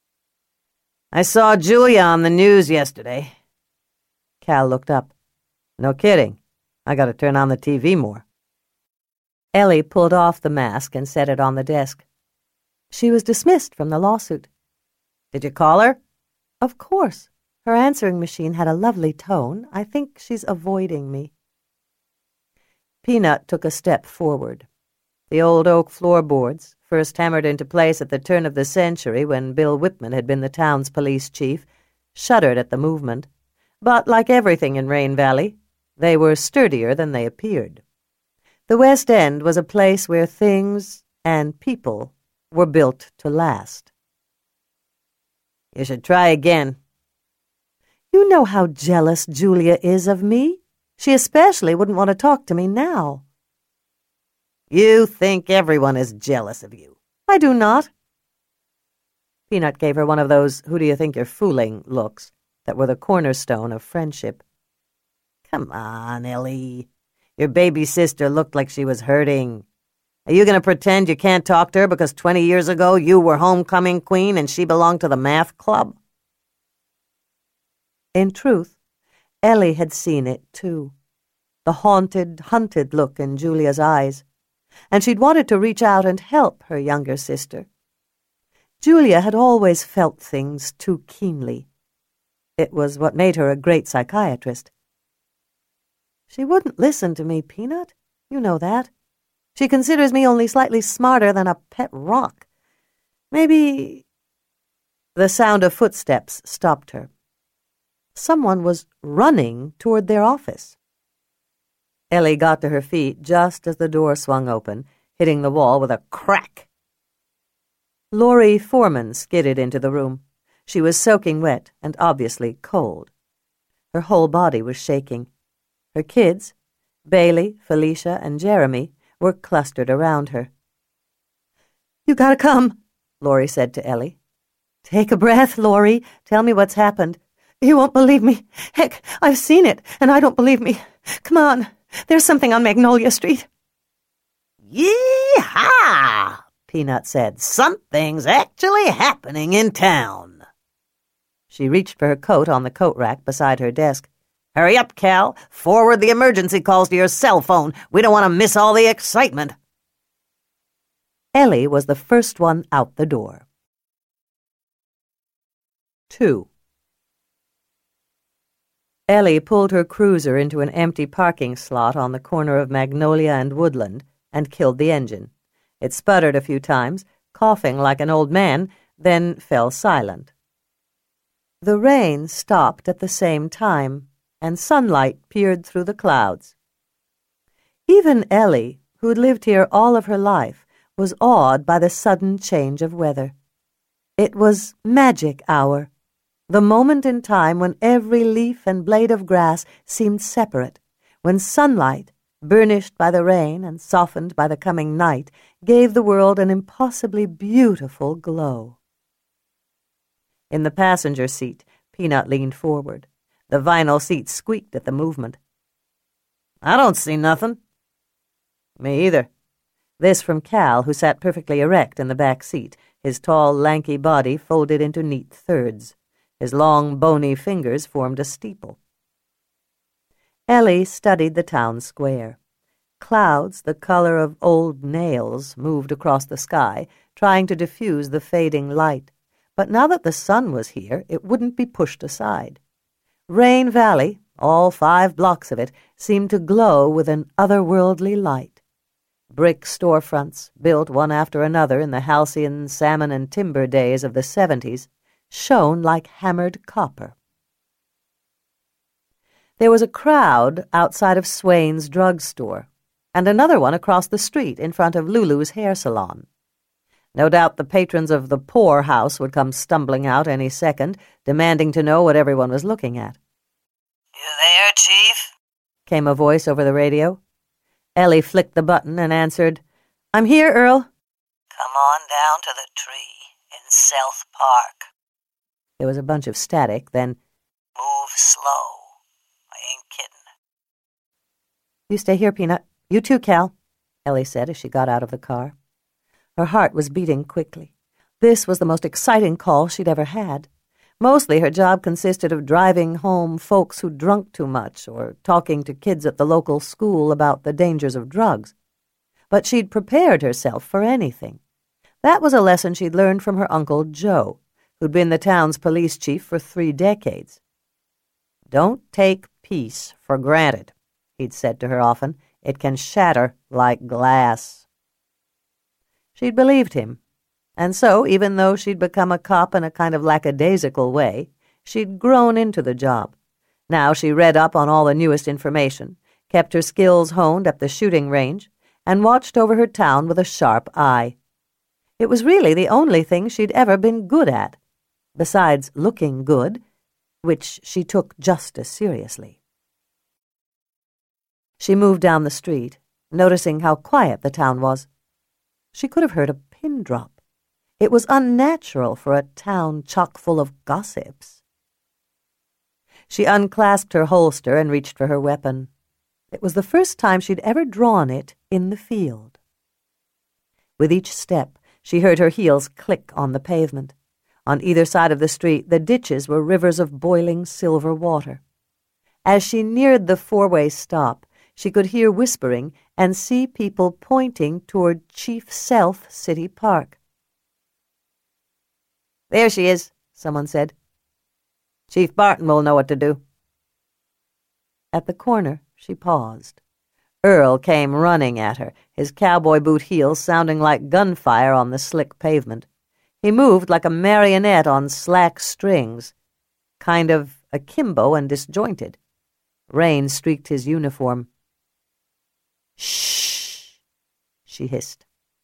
"I saw Julia on the news yesterday." Cal looked up. No kidding. I gotta turn on the TV more. Ellie pulled off the mask and set it on the desk. She was dismissed from the lawsuit. Did you call her? Of course. Her answering machine had a lovely tone. I think she's avoiding me. Peanut took a step forward. The old oak floorboards, first hammered into place at the turn of the century when Bill Whitman had been the town's police chief, shuddered at the movement. But like everything in Rain Valley, they were sturdier than they appeared. The West End was a place where things and people were built to last. You should try again. You know how jealous Julia is of me. She especially wouldn't want to talk to me now. You think everyone is jealous of you. I do not. Peanut gave her one of those who-do-you-think-you're-fooling looks that were the cornerstone of friendship. Come on, Ellie. Your baby sister looked like she was hurting. Are you going to pretend you can't talk to her because 20 years ago you were homecoming queen and she belonged to the math club? In truth, Ellie had seen it too. The haunted, hunted look in Julia's eyes. And she'd wanted to reach out and help her younger sister. Julia had always felt things too keenly. It was what made her a great psychiatrist. She wouldn't listen to me, Peanut. You know that. She considers me only slightly smarter than a pet rock. Maybe... The sound of footsteps stopped her. Someone was running toward their office. Ellie got to her feet just as the door swung open, hitting the wall with a crack. Laurie Foreman skidded into the room. She was soaking wet and obviously cold. Her whole body was shaking. Her kids, Bailey, Felicia, and Jeremy, were clustered around her. You gotta come, Laurie said to Ellie. Take a breath, Laurie. Tell me what's happened. You won't believe me. Heck, I've seen it, and I don't believe me. Come on. There's something on Magnolia Street. Yee-haw! Peanut said. Something's actually happening in town. She reached for her coat on the coat rack beside her desk. Hurry up, Cal. Forward the emergency calls to your cell phone. We don't want to miss all the excitement. Ellie was the first one out the door. 2. Ellie pulled her cruiser into an empty parking slot on the corner of Magnolia and Woodland and killed the engine. It sputtered a few times, coughing like an old man, then fell silent. The rain stopped at the same time, and sunlight peered through the clouds. Even Ellie, who'd lived here all of her life, was awed by the sudden change of weather. It was magic hour, the moment in time when every leaf and blade of grass seemed separate, when sunlight, burnished by the rain and softened by the coming night, gave the world an impossibly beautiful glow. In the passenger seat, Peanut leaned forward. The vinyl seat squeaked at the movement. I don't see nothing. Me either. This from Cal, who sat perfectly erect in the back seat, his tall, lanky body folded into neat thirds. His long, bony fingers formed a steeple. Ellie studied the town square. Clouds, the color of old nails, moved across the sky, trying to diffuse the fading light. But now that the sun was here, it wouldn't be pushed aside. Rain Valley, all 5 blocks of it, seemed to glow with an otherworldly light. Brick storefronts, built one after another in the halcyon salmon and timber days of the 70s, shone like hammered copper. There was a crowd outside of Swain's drugstore, and another one across the street in front of Lulu's hair salon. No doubt the patrons of the Poor House would come stumbling out any second, demanding to know what everyone was looking at. You there, Chief? Came a voice over the radio. Ellie flicked the button and answered, I'm here, Earl. Come on down to the tree in South Park. There was a bunch of static, then, Move slow. I ain't kidding. You stay here, Peanut. You too, Cal, Ellie said as she got out of the car. Her heart was beating quickly. This was the most exciting call she'd ever had. Mostly her job consisted of driving home folks who drunk too much or talking to kids at the local school about the dangers of drugs. But she'd prepared herself for anything. That was a lesson she'd learned from her Uncle Joe, who'd been the town's police chief for 3 decades. "Don't take peace for granted," he'd said to her often. "It can shatter like glass." She'd believed him, and so, even though she'd become a cop in a kind of lackadaisical way, she'd grown into the job. Now she read up on all the newest information, kept her skills honed at the shooting range, and watched over her town with a sharp eye. It was really the only thing she'd ever been good at, besides looking good, which she took just as seriously. She moved down the street, noticing how quiet the town was. She could have heard a pin drop. It was unnatural for a town chock full of gossips. She unclasped her holster and reached for her weapon. It was the first time she'd ever drawn it in the field. With each step, she heard her heels click on the pavement. On either side of the street, the ditches were rivers of boiling silver water. As she neared the 4-way stop, she could hear whispering and see people pointing toward Chief Sealth City Park. "There she is," someone said. "Chief Barton will know what to do." At the corner, she paused. Earl came running at her, his cowboy boot heels sounding like gunfire on the slick pavement. He moved like a marionette on slack strings, kind of akimbo and disjointed. Rain streaked his uniform. "Shh," she hissed.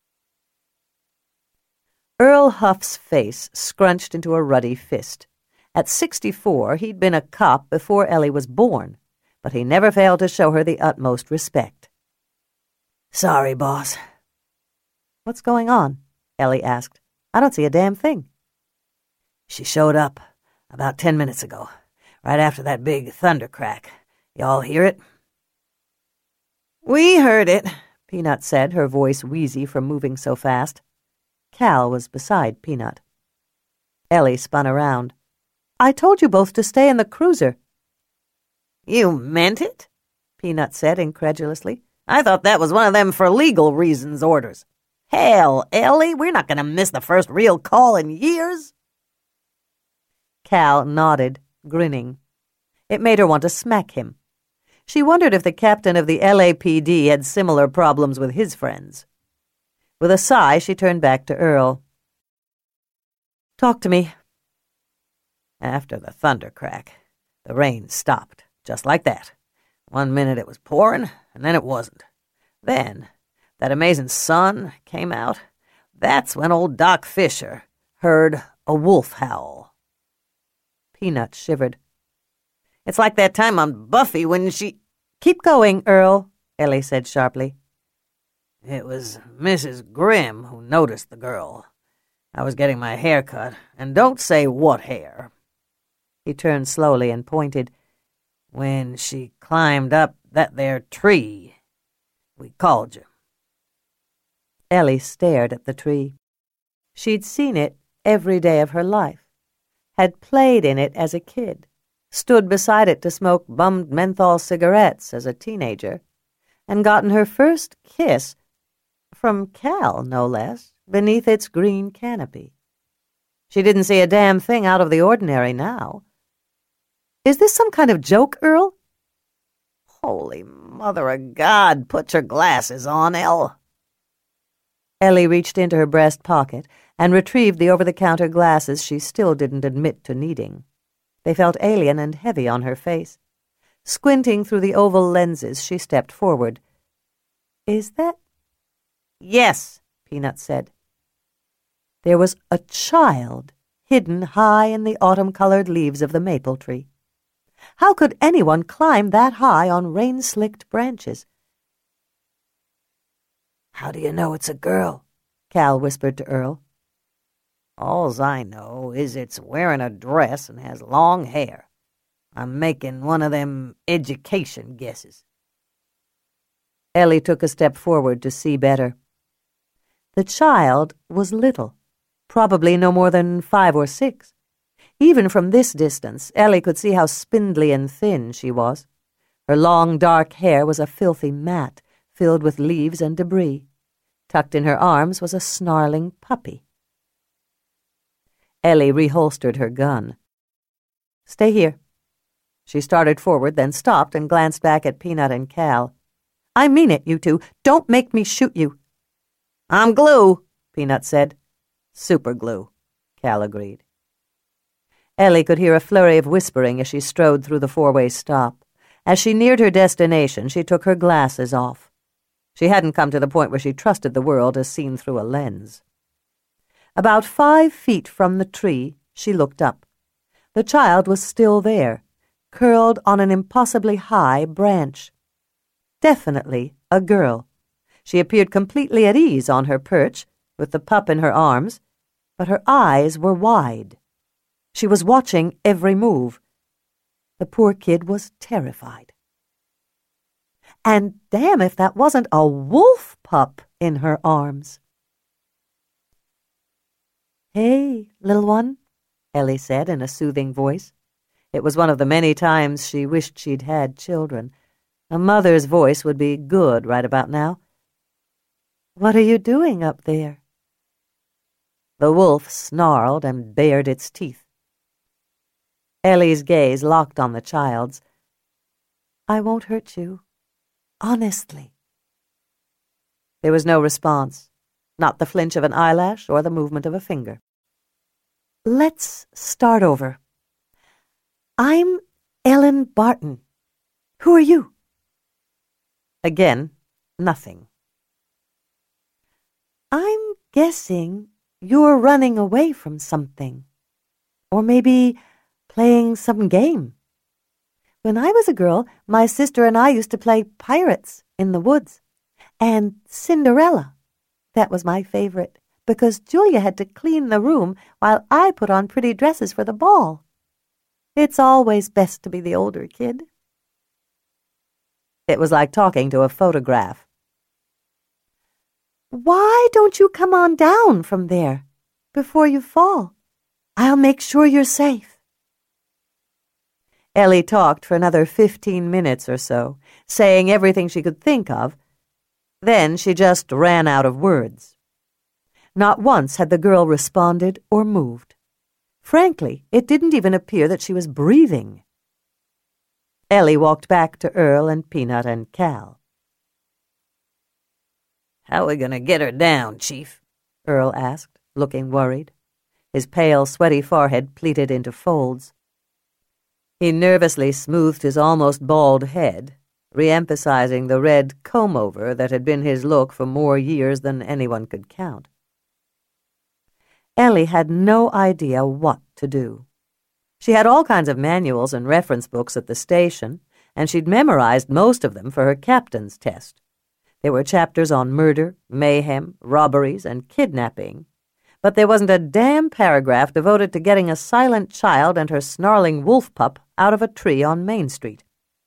Earl Huff's face scrunched into a ruddy fist. At 64, he'd been a cop before Ellie was born, but he never failed to show her the utmost respect. "Sorry, boss." "What's going on?" Ellie asked. "I don't see a damn thing." "She showed up about 10 minutes ago, right after that big thunder crack. Y'all hear it?" "We heard it," Peanut said, her voice wheezy from moving so fast. Cal was beside Peanut. Ellie spun around. "I told you both to stay in the cruiser." "You meant it?" Peanut said incredulously. "I thought that was one of them for legal reasons orders. Hell, Ellie, we're not going to miss the first real call in years." Cal nodded, grinning. It made her want to smack him. She wondered if the captain of the LAPD had similar problems with his friends. With a sigh, she turned back to Earl. "Talk to me." "After the thunder crack, the rain stopped, just like that. 1 minute it was pouring, and then it wasn't. Then, that amazing sun came out. That's when old Doc Fisher heard a wolf howl." Peanut shivered. "It's like that time on Buffy when she—" "Keep going, Earl," Ellie said sharply. "It was Mrs. Grimm who noticed the girl. I was getting my hair cut, and don't say what hair." He turned slowly and pointed. "When she climbed up that there tree, we called you." Ellie stared at the tree. She'd seen it every day of her life, had played in it as a kid, stood beside it to smoke bummed menthol cigarettes as a teenager, and gotten her first kiss, from Cal, no less, beneath its green canopy. She didn't see a damn thing out of the ordinary now. "Is this some kind of joke, Earl?" "Holy Mother of God, put your glasses on, Elle." Ellie reached into her breast pocket and retrieved the over-the-counter glasses she still didn't admit to needing. They felt alien and heavy on her face. Squinting through the oval lenses, she stepped forward. "Is that—" "Yes," Peanut said. There was a child hidden high in the autumn-colored leaves of the maple tree. How could anyone climb that high on rain-slicked branches? "How do you know it's a girl?" Cal whispered to Earl. "All's I know is it's wearing a dress and has long hair. I'm making one of them education guesses." Ellie took a step forward to see better. The child was little, probably no more than 5 or 6. Even from this distance, Ellie could see how spindly and thin she was. Her long, dark hair was a filthy mat filled with leaves and debris. Tucked in her arms was a snarling puppy. Ellie reholstered her gun. "Stay here." She started forward, then stopped and glanced back at Peanut and Cal. "I mean it, you two. Don't make me shoot you." "I'm glue," Peanut said. "Super glue," Cal agreed. Ellie could hear a flurry of whispering as she strode through the four-way stop. As she neared her destination, she took her glasses off. She hadn't come to the point where she trusted the world as seen through a lens. About 5 feet from the tree, she looked up. The child was still there, curled on an impossibly high branch. Definitely a girl. She appeared completely at ease on her perch, with the pup in her arms, but her eyes were wide. She was watching every move. The poor kid was terrified. And damn if that wasn't a wolf pup in her arms. "Hey, little one," Ellie said in a soothing voice. It was one of the many times she wished she'd had children. A mother's voice would be good right about now. "What are you doing up there?" The wolf snarled and bared its teeth. Ellie's gaze locked on the child's. "I won't hurt you. Honestly." There was no response, not the flinch of an eyelash or the movement of a finger. "Let's start over. I'm Ellen Barton. Who are you?" Again, nothing. "I'm guessing you're running away from something. Or maybe playing some game. When I was a girl, my sister and I used to play pirates in the woods. And Cinderella. That was my favorite, because Julia had to clean the room while I put on pretty dresses for the ball. It's always best to be the older kid." It was like talking to a photograph. "Why don't you come on down from there before you fall? I'll make sure you're safe." Ellie talked for another 15 minutes or so, saying everything she could think of. Then she just ran out of words. Not once had the girl responded or moved. Frankly, it didn't even appear that she was breathing. Ellie walked back to Earl and Peanut and Cal. "How we gonna get her down, Chief?" Earl asked, looking worried. His pale, sweaty forehead pleated into folds. He nervously smoothed his almost bald head, re-emphasizing the red comb-over that had been his look for more years than anyone could count. Ellie had no idea what to do. She had all kinds of manuals and reference books at the station, and she'd memorized most of them for her captain's test. There were chapters on murder, mayhem, robberies, and kidnapping, but there wasn't a damn paragraph devoted to getting a silent child and her snarling wolf pup out of a tree on Main Street.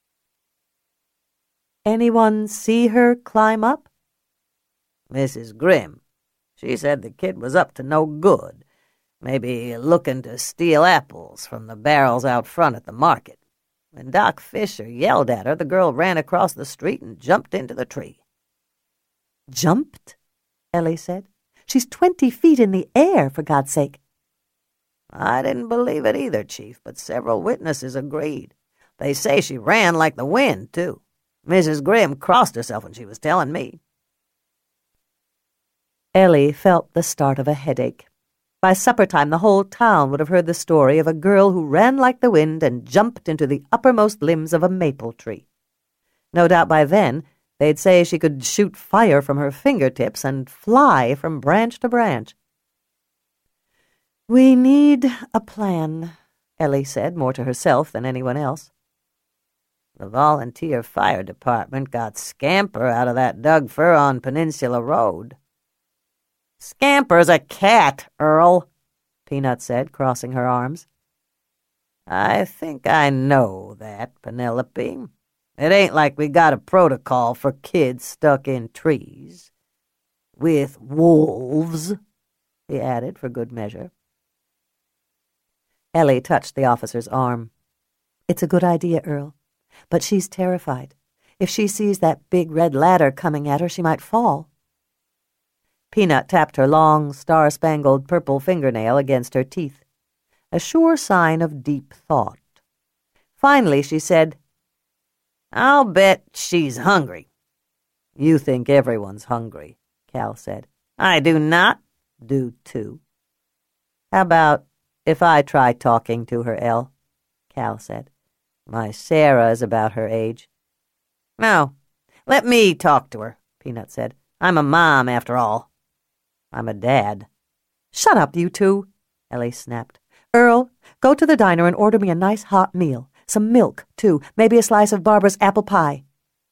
"Anyone see her climb up?" "Mrs. Grimm. She said the kid was up to no good, maybe looking to steal apples from the barrels out front at the market. When Doc Fisher yelled at her, the girl ran across the street and jumped into the tree." "Jumped?" Ellie said. "She's 20 feet in the air, for God's sake." "I didn't believe it either, Chief, but several witnesses agreed. They say she ran like the wind, too. Mrs. Grimm crossed herself when she was telling me." Ellie felt the start of a headache. By supper-time, the whole town would have heard the story of a girl who ran like the wind and jumped into the uppermost limbs of a maple tree. No doubt by then, they'd say she could shoot fire from her fingertips and fly from branch to branch. "We need a plan," Ellie said, more to herself than anyone else. "The volunteer fire department got Scamper out of that dug fir on Peninsula Road." "Scamper's a cat, Earl," Peanut said, crossing her arms. "I think I know that, Penelope. It ain't like we got a protocol for kids stuck in trees. With wolves," he added for good measure. Ellie touched the officer's arm. "It's a good idea, Earl. But she's terrified. If she sees that big red ladder coming at her, she might fall." Peanut tapped her long, star-spangled purple fingernail against her teeth, a sure sign of deep thought. Finally, she said, "I'll bet she's hungry." "You think everyone's hungry," Cal said. "I do not." "Do too." "How about if I try talking to her, Elle?" Cal said. "My Sarah is about her age." "No, let me talk to her," Peanut said. "I'm a mom, after all." "I'm a dad." "Shut up, you two," Ellie snapped. "Earl, go to the diner and order me a nice hot meal. Some milk, too. Maybe a slice of Barbara's apple pie."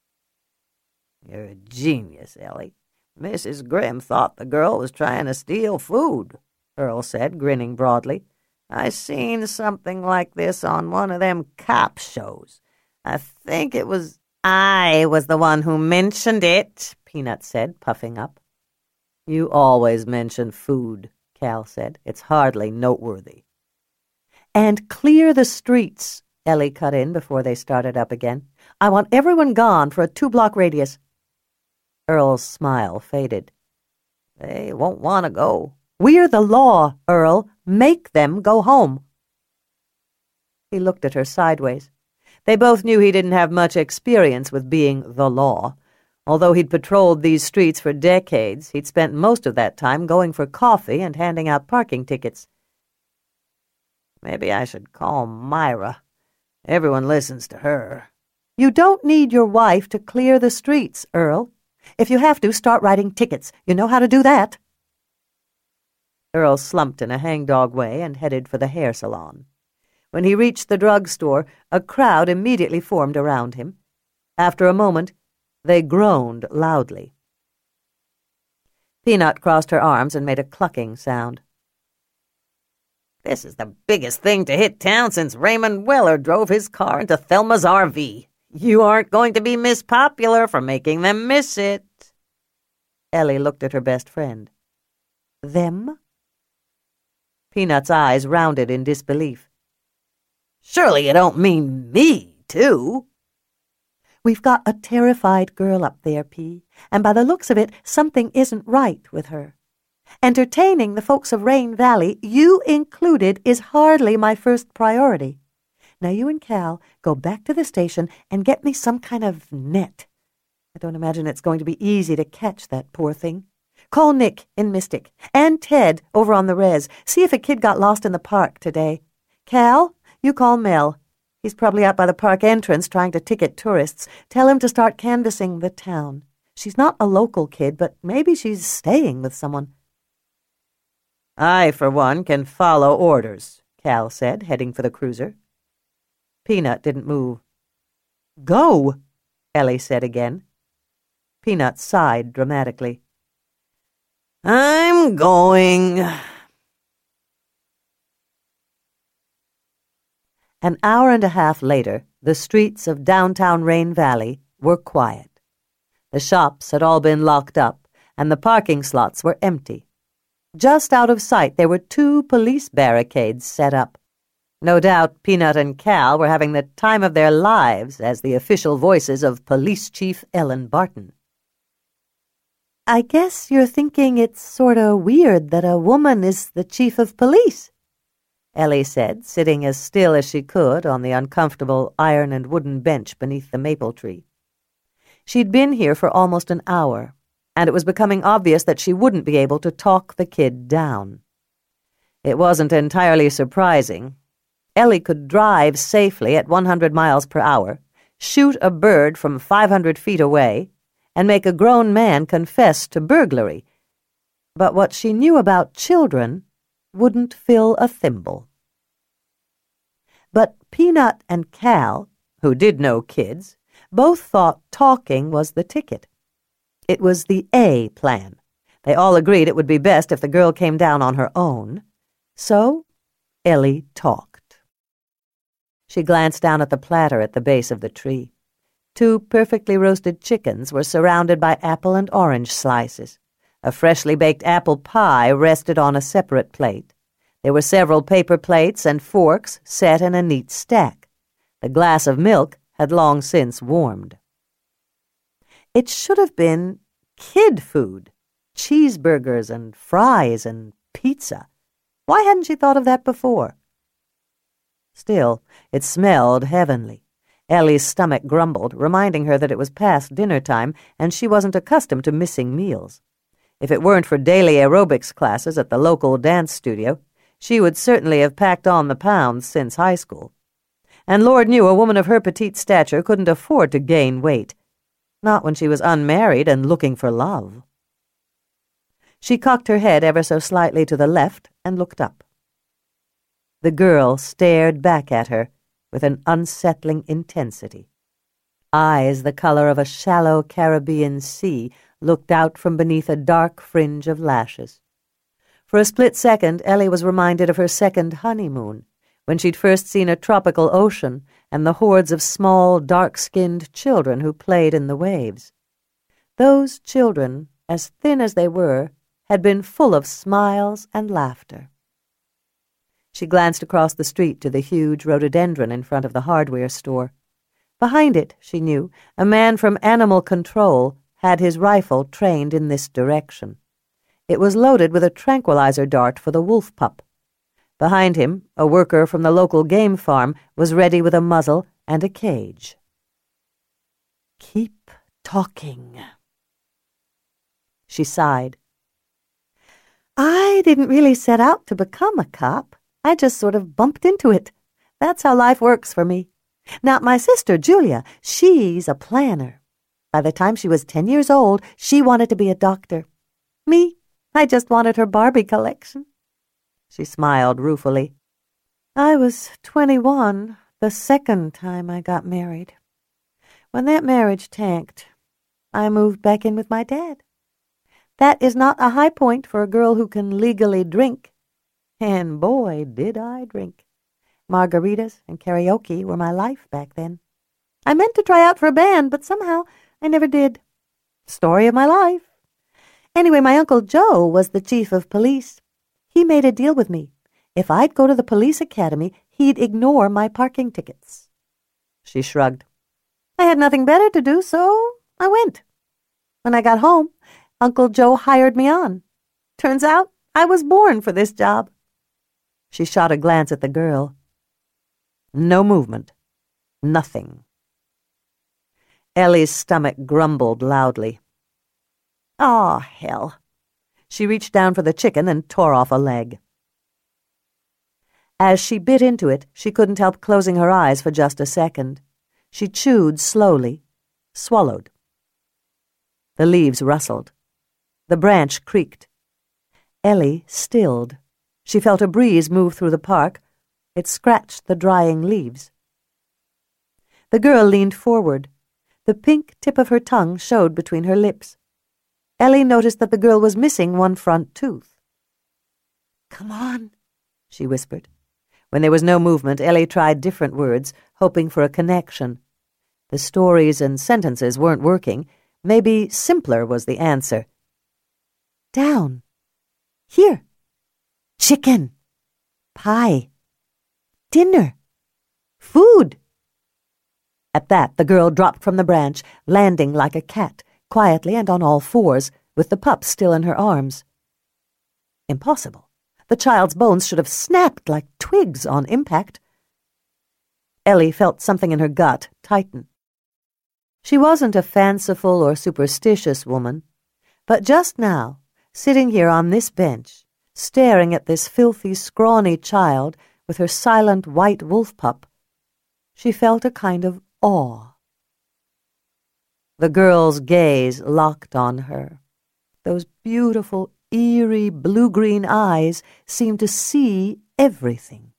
"You're a genius, Ellie. Mrs. Grimm thought the girl was trying to steal food," Earl said, grinning broadly. "I seen something like this on one of them cop shows. I think it was—" "I was the one who mentioned it," Peanut said, puffing up. "You always mention food," Cal said. "It's hardly noteworthy." "And clear the streets," Ellie cut in before they started up again. "I want everyone gone for a 2-block radius." Earl's smile faded. "They won't want to go." "We're the law, Earl. Make them go home." He looked at her sideways. They both knew he didn't have much experience with being the law. Although he'd patrolled these streets for decades, he'd spent most of that time going for coffee and handing out parking tickets. "Maybe I should call Myra. Everyone listens to her." "You don't need your wife to clear the streets, Earl. If you have to, start writing tickets. You know how to do that." Earl slumped in a hangdog way and headed for the hair salon. When he reached the drugstore, a crowd immediately formed around him. After a moment, they groaned loudly. Peanut crossed her arms and made a clucking sound. "This is the biggest thing to hit town since Raymond Weller drove his car into Thelma's RV. You aren't going to be Miss Popular for making them miss it." Ellie looked at her best friend. "Them?" Peanut's eyes rounded in disbelief. "Surely you don't mean me, too?" "We've got a terrified girl up there, P, and by the looks of it, something isn't right with her. Entertaining the folks of Rain Valley, you included, is hardly my first priority. Now you and Cal go back to the station and get me some kind of net. I don't imagine it's going to be easy to catch that poor thing. Call Nick in Mystic, and Ted over on the res. See if a kid got lost in the park today. Cal, you call Mel. He's probably out by the park entrance trying to ticket tourists. Tell him to start canvassing the town. She's not a local kid, but maybe she's staying with someone." "I, for one, can follow orders," Cal said, heading for the cruiser. Peanut didn't move. "Go," Ellie said again. Peanut sighed dramatically. "I'm going." An hour and a half later, the streets of downtown Rain Valley were quiet. The shops had all been locked up, and the parking slots were empty. Just out of sight, there were 2 police barricades set up. No doubt Peanut and Cal were having the time of their lives as the official voices of Police Chief Ellen Barton. "I guess you're thinking it's sorta weird that a woman is the chief of police," Ellie said, sitting as still as she could on the uncomfortable iron and wooden bench beneath the maple tree. She'd been here for almost an hour, and it was becoming obvious that she wouldn't be able to talk the kid down. It wasn't entirely surprising. Ellie could drive safely at 100 miles per hour, shoot a bird from 500 feet away, and make a grown man confess to burglary. But what she knew about children wouldn't fill a thimble. But Peanut and Cal, who did know kids, both thought talking was the ticket. It was the A plan. They all agreed it would be best if the girl came down on her own. So Ellie talked. She glanced down at the platter at the base of the tree. 2 perfectly roasted chickens were surrounded by apple and orange slices. A freshly baked apple pie rested on a separate plate. There were several paper plates and forks set in a neat stack. The glass of milk had long since warmed. It should have been kid food, cheeseburgers and fries and pizza. Why hadn't she thought of that before? Still, it smelled heavenly. Ellie's stomach grumbled, reminding her that it was past dinner time and she wasn't accustomed to missing meals. If it weren't for daily aerobics classes at the local dance studio, she would certainly have packed on the pounds since high school. And Lord knew a woman of her petite stature couldn't afford to gain weight, not when she was unmarried and looking for love. She cocked her head ever so slightly to the left and looked up. The girl stared back at her with an unsettling intensity. Eyes the color of a shallow Caribbean sea looked out from beneath a dark fringe of lashes. For a split second, Ellie was reminded of her second honeymoon, when she'd first seen a tropical ocean and the hordes of small, dark-skinned children who played in the waves. Those children, as thin as they were, had been full of smiles and laughter. She glanced across the street to the huge rhododendron in front of the hardware store. Behind it, she knew, a man from Animal Control had his rifle trained in this direction. It was loaded with a tranquilizer dart for the wolf pup. Behind him, a worker from the local game farm was ready with a muzzle and a cage. "Keep talking." She sighed. "I didn't really set out to become a cop. I just sort of bumped into it. That's how life works for me. Now, my sister, Julia, she's a planner. By the time she was 10 years old, she wanted to be a doctor. Me, I just wanted her Barbie collection." She smiled ruefully. "I was 21 the second time I got married. When that marriage tanked, I moved back in with my dad. That is not a high point for a girl who can legally drink. And boy, did I drink. Margaritas and karaoke were my life back then. I meant to try out for a band, but somehow I never did. Story of my life. Anyway, my Uncle Joe was the chief of police. He made a deal with me. If I'd go to the police academy, he'd ignore my parking tickets." She shrugged. "I had nothing better to do, so I went. When I got home, Uncle Joe hired me on. Turns out I was born for this job." She shot a glance at the girl. No movement. Nothing. Ellie's stomach grumbled loudly. "Aw, hell." She reached down for the chicken and tore off a leg. As she bit into it, she couldn't help closing her eyes for just a second. She chewed slowly, swallowed. The leaves rustled. The branch creaked. Ellie stilled. She felt a breeze move through the park. It scratched the drying leaves. The girl leaned forward. The pink tip of her tongue showed between her lips. Ellie noticed that the girl was missing one front tooth. "Come on," she whispered. When there was no movement, Ellie tried different words, hoping for a connection. The stories and sentences weren't working. Maybe simpler was the answer. "Down. Here. Chicken. Pie. Dinner. Food." At that, the girl dropped from the branch, landing like a cat, quietly and on all fours, with the pup still in her arms. Impossible. The child's bones should have snapped like twigs on impact. Ellie felt something in her gut tighten. She wasn't a fanciful or superstitious woman, but just now, sitting here on this bench, staring at this filthy, scrawny child with her silent white wolf pup, she felt a kind of awe. The girl's gaze locked on her. Those beautiful, eerie, blue-green eyes seemed to see everything.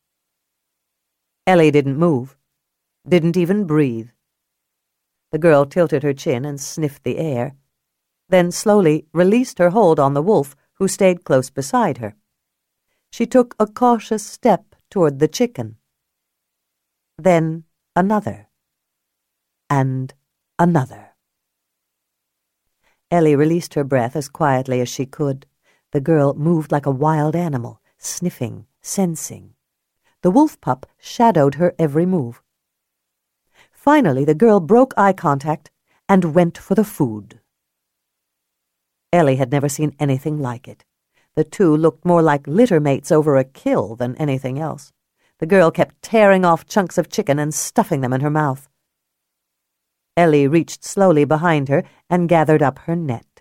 Ellie didn't move, didn't even breathe. The girl tilted her chin and sniffed the air, then slowly released her hold on the wolf, who stayed close beside her. She took a cautious step toward the chicken. Then another. And another. Ellie released her breath as quietly as she could. The girl moved like a wild animal, sniffing, sensing. The wolf pup shadowed her every move. Finally, the girl broke eye contact and went for the food. Ellie had never seen anything like it. The two looked more like litter mates over a kill than anything else. The girl kept tearing off chunks of chicken and stuffing them in her mouth. Ellie reached slowly behind her and gathered up her net.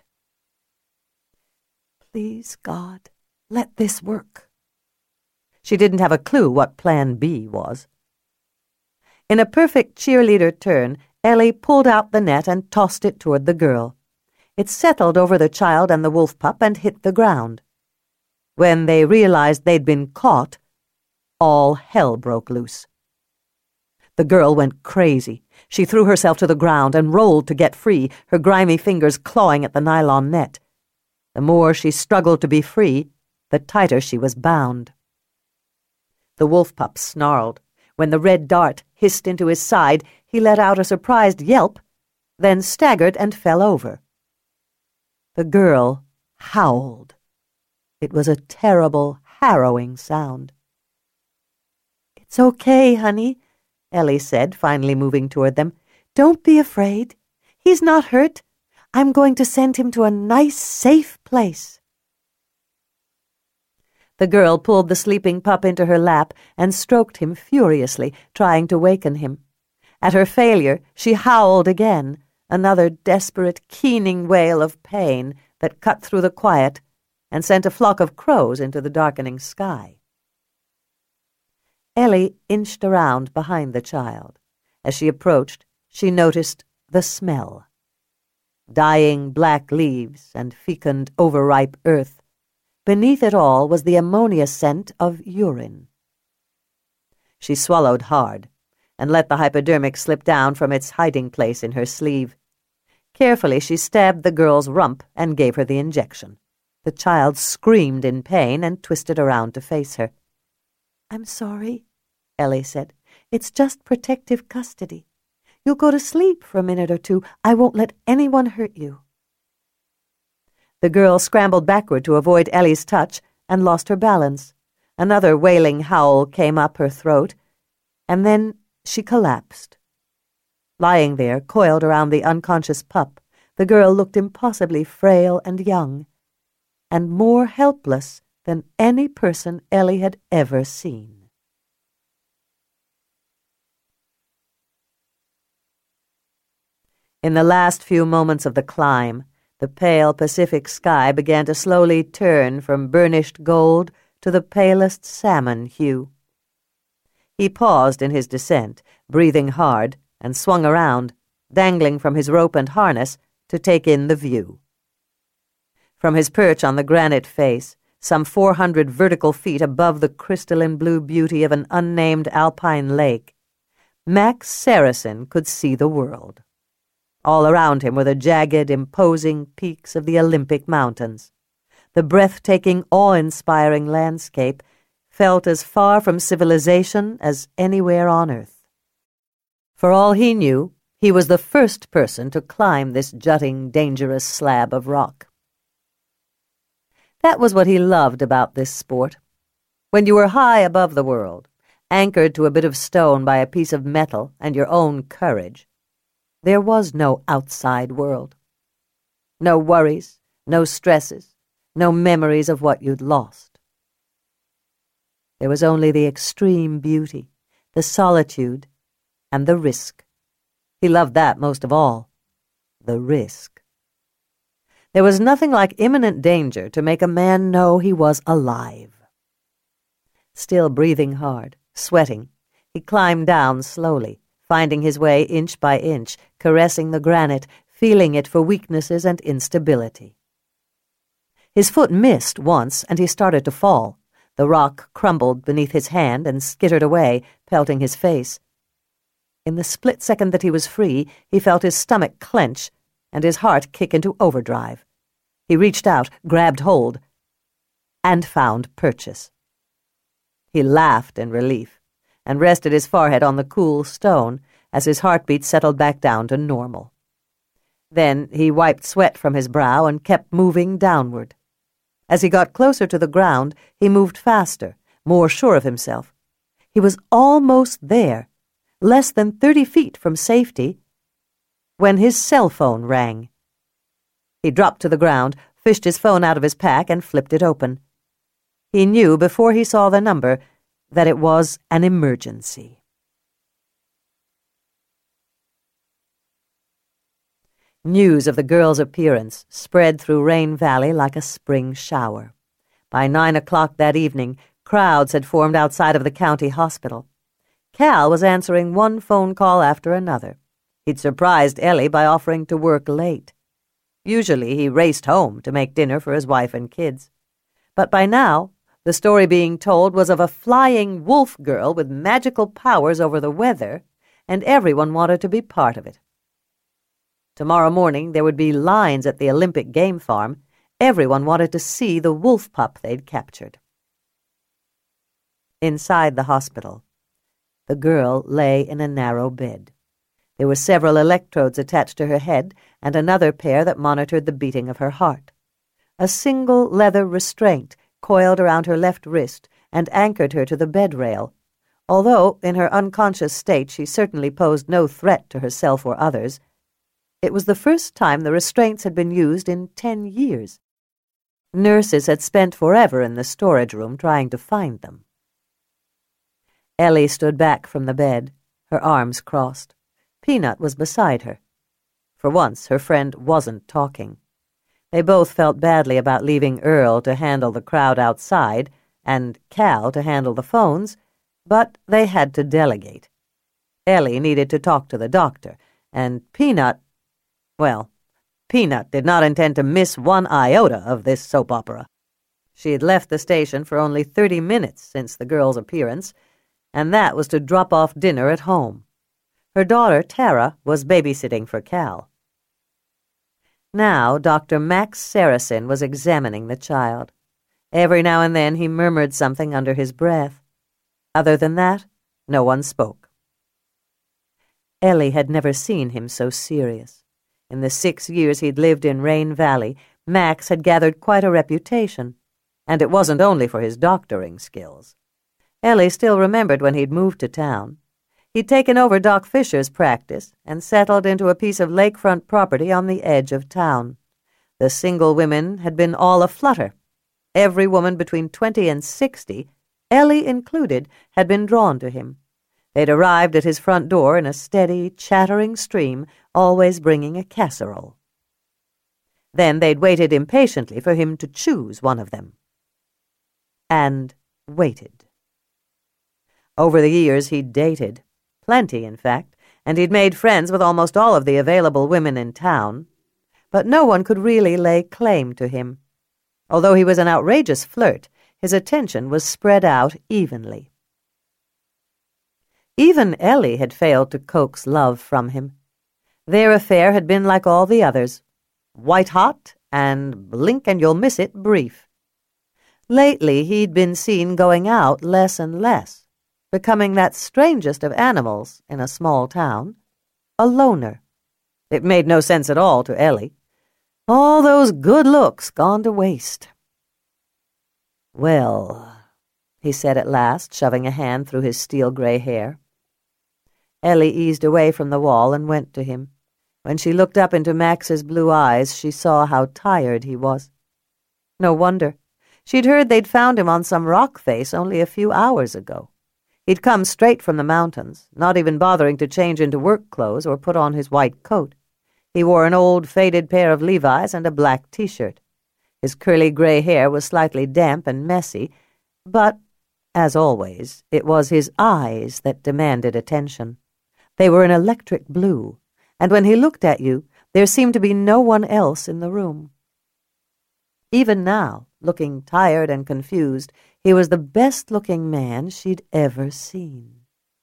Please, God, let this work. She didn't have a clue what Plan B was. In a perfect cheerleader turn, Ellie pulled out the net and tossed it toward the girl. It settled over the child and the wolf pup and hit the ground. When they realized they'd been caught, all hell broke loose. The girl went crazy. She threw herself to the ground and rolled to get free, her grimy fingers clawing at the nylon net. The more she struggled to be free, the tighter she was bound. The wolf pup snarled. When the red dart hissed into his side, he let out a surprised yelp, then staggered and fell over. The girl howled. It was a terrible, harrowing sound. "It's okay, honey," Ellie said, finally moving toward them. "Don't be afraid. He's not hurt. I'm going to send him to a nice, safe place." The girl pulled the sleeping pup into her lap and stroked him furiously, trying to waken him. At her failure, she howled again, another desperate, keening wail of pain that cut through the quiet and sent a flock of crows into the darkening sky. Ellie inched around behind the child. As she approached, she noticed the smell. Dying black leaves and fecund, overripe earth. Beneath it all was the ammonia scent of urine. She swallowed hard and let the hypodermic slip down from its hiding place in her sleeve. Carefully, she stabbed the girl's rump and gave her the injection. The child screamed in pain and twisted around to face her. "I'm sorry," Ellie said. "It's just protective custody. You'll go to sleep for a minute or two. I won't let anyone hurt you." The girl scrambled backward to avoid Ellie's touch and lost her balance. Another wailing howl came up her throat, and then she collapsed. Lying there, coiled around the unconscious pup, the girl looked impossibly frail and young, and more helpless than any person Ellie had ever seen. In the last few moments of the climb, the pale Pacific sky began to slowly turn from burnished gold to the palest salmon hue. He paused in his descent, breathing hard, and swung around, dangling from his rope and harness to take in the view. From his perch on the granite face, some 400 vertical feet above the crystalline blue beauty of an unnamed alpine lake, Max Saracen could see the world. All around him were the jagged, imposing peaks of the Olympic Mountains. The breathtaking, awe-inspiring landscape felt as far from civilization as anywhere on earth. For all he knew, he was the first person to climb this jutting, dangerous slab of rock. That was what he loved about this sport. When you were high above the world, anchored to a bit of stone by a piece of metal and your own courage, there was no outside world. No worries, no stresses, no memories of what you'd lost. There was only the extreme beauty, the solitude, and the risk. He loved that most of all, the risk. There was nothing like imminent danger to make a man know he was alive. Still breathing hard, sweating, he climbed down slowly, finding his way inch by inch, caressing the granite, feeling it for weaknesses and instability. His foot missed once, and he started to fall. The rock crumbled beneath his hand and skittered away, pelting his face. In the split second that he was free, he felt his stomach clench and his heart kick into overdrive. He reached out, grabbed hold, and found purchase. He laughed in relief and rested his forehead on the cool stone as his heartbeat settled back down to normal. Then he wiped sweat from his brow and kept moving downward. As he got closer to the ground, he moved faster, more sure of himself. He was almost there, less than 30 feet from safety, when his cell phone rang. He dropped to the ground, fished his phone out of his pack, and flipped it open. He knew before he saw the number that it was an emergency. News of the girl's appearance spread through Rain Valley like a spring shower. By 9 o'clock that evening, crowds had formed outside of the county hospital. Cal was answering one phone call after another. He'd surprised Ellie by offering to work late. Usually he raced home to make dinner for his wife and kids. But by now, the story being told was of a flying wolf girl with magical powers over the weather, and everyone wanted to be part of it. Tomorrow morning there would be lines at the Olympic Game Farm. Everyone wanted to see the wolf pup they'd captured. Inside the hospital, the girl lay in a narrow bed. There were several electrodes attached to her head and another pair that monitored the beating of her heart. A single leather restraint coiled around her left wrist and anchored her to the bed rail, although in her unconscious state she certainly posed no threat to herself or others. It was the first time the restraints had been used in 10 years. Nurses had spent forever in the storage room trying to find them. Ellie stood back from the bed, her arms crossed. Peanut was beside her. For once, her friend wasn't talking. They both felt badly about leaving Earl to handle the crowd outside and Cal to handle the phones, but they had to delegate. Ellie needed to talk to the doctor, and Peanut did not intend to miss one iota of this soap opera. She had left the station for only 30 minutes since the girl's appearance, and that was to drop off dinner at home. Her daughter, Tara, was babysitting for Cal. Now Dr. Max Saracen was examining the child. Every now and then he murmured something under his breath. Other than that, no one spoke. Ellie had never seen him so serious. In the 6 years he'd lived in Rain Valley, Max had gathered quite a reputation, and it wasn't only for his doctoring skills. Ellie still remembered when he'd moved to town. He'd taken over Doc Fisher's practice and settled into a piece of lakefront property on the edge of town. The single women had been all aflutter. Every woman between 20 and 60, Ellie included, had been drawn to him. They'd arrived at his front door in a steady, chattering stream, always bringing a casserole. Then they'd waited impatiently for him to choose one of them. And waited. Over the years he'd dated. Plenty, in fact, and he'd made friends with almost all of the available women in town. But no one could really lay claim to him. Although he was an outrageous flirt, his attention was spread out evenly. Even Ellie had failed to coax love from him. Their affair had been like all the others, white-hot and blink-and-you'll-miss-it brief. Lately he'd been seen going out less and less, becoming that strangest of animals in a small town, a loner. It made no sense at all to Ellie. All those good looks gone to waste. "Well," he said at last, shoving a hand through his steel-gray hair. Ellie eased away from the wall and went to him. When she looked up into Max's blue eyes, she saw how tired he was. No wonder. She'd heard they'd found him on some rock face only a few hours ago. He'd come straight from the mountains, not even bothering to change into work clothes or put on his white coat. He wore an old, faded pair of Levi's and a black T-shirt. His curly gray hair was slightly damp and messy, but, as always, it was his eyes that demanded attention. They were an electric blue, and when he looked at you, there seemed to be no one else in the room. Even now, looking tired and confused, he was the best-looking man she'd ever seen.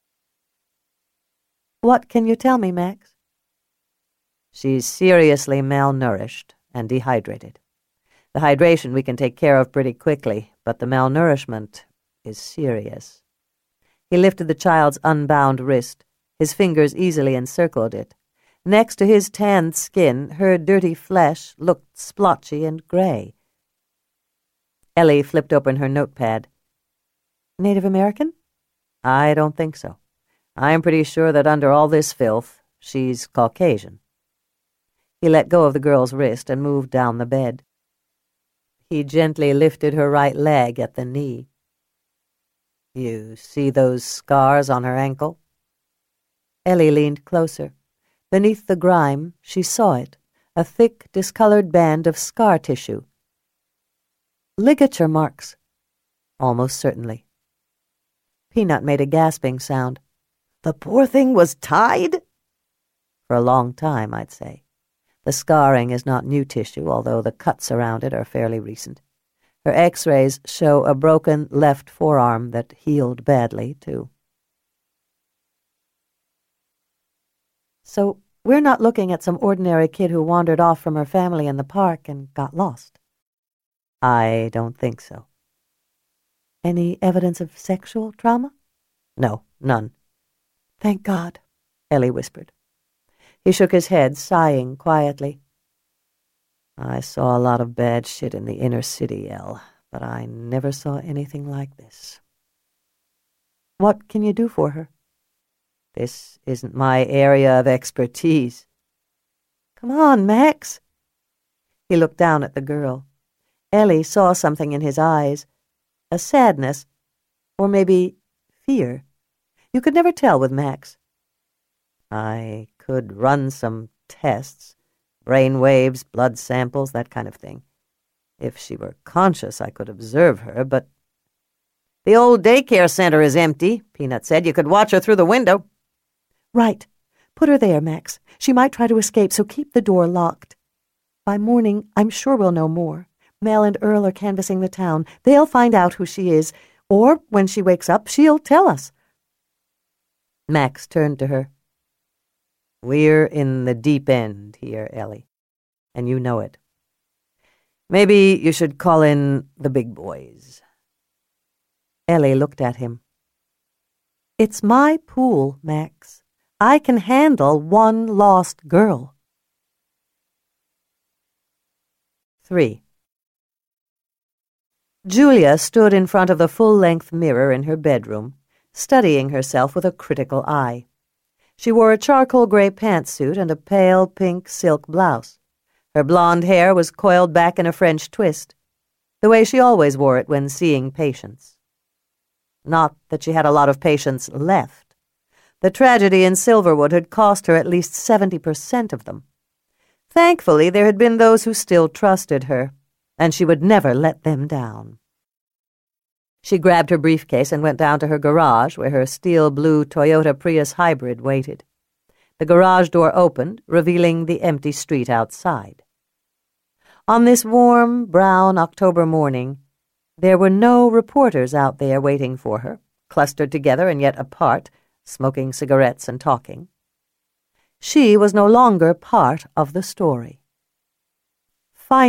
"What can you tell me, Max?" "She's seriously malnourished and dehydrated. The hydration we can take care of pretty quickly, but the malnourishment is serious." He lifted the child's unbound wrist. His fingers easily encircled it. Next to his tanned skin, her dirty flesh looked splotchy and gray. Ellie flipped open her notepad. Native American? I don't think so. I'm pretty sure that under all this filth, she's Caucasian. He let go of the girl's wrist and moved down the bed. He gently lifted her right leg at the knee. You see those scars on her ankle? Ellie leaned closer. Beneath the grime, she saw it, a thick, discolored band of scar tissue. Ligature marks. Almost certainly. Peanut made a gasping sound. The poor thing was tied? For a long time, I'd say. The scarring is not new tissue, although the cuts around it are fairly recent. Her x-rays show a broken left forearm that healed badly, too. So we're not looking at some ordinary kid who wandered off from her family in the park and got lost? I don't think so. Any evidence of sexual trauma? No, none. Thank God, Ellie whispered. He shook his head, sighing quietly. I saw a lot of bad shit in the inner city, Elle, but I never saw anything like this. What can you do for her? This isn't my area of expertise. Come on, Max. He looked down at the girl. Ellie saw something in his eyes, a sadness, or maybe fear. You could never tell with Max. I could run some tests, brain waves, blood samples, that kind of thing. If she were conscious, I could observe her, but... The old daycare center is empty, Peanut said. You could watch her through the window. Right. Put her there, Max. She might try to escape, so keep the door locked. By morning, I'm sure we'll know more. Mel and Earl are canvassing the town. They'll find out who she is, or when she wakes up, she'll tell us. Max turned to her. We're in the deep end here, Ellie, and you know it. Maybe you should call in the big boys. Ellie looked at him. It's my pool, Max. I can handle one lost girl. 3. Julia stood in front of the full-length mirror in her bedroom, studying herself with a critical eye. She wore a charcoal gray pantsuit and a pale pink silk blouse. Her blonde hair was coiled back in a French twist, the way she always wore it when seeing patients. Not that she had a lot of patients left. The tragedy in Silverwood had cost her at least 70% of them. Thankfully, there had been those who still trusted her, and she would never let them down. She grabbed her briefcase and went down to her garage, where her steel-blue Toyota Prius hybrid waited. The garage door opened, revealing the empty street outside. On this warm, brown October morning, there were no reporters out there waiting for her, clustered together and yet apart, smoking cigarettes and talking. She was no longer part of the story.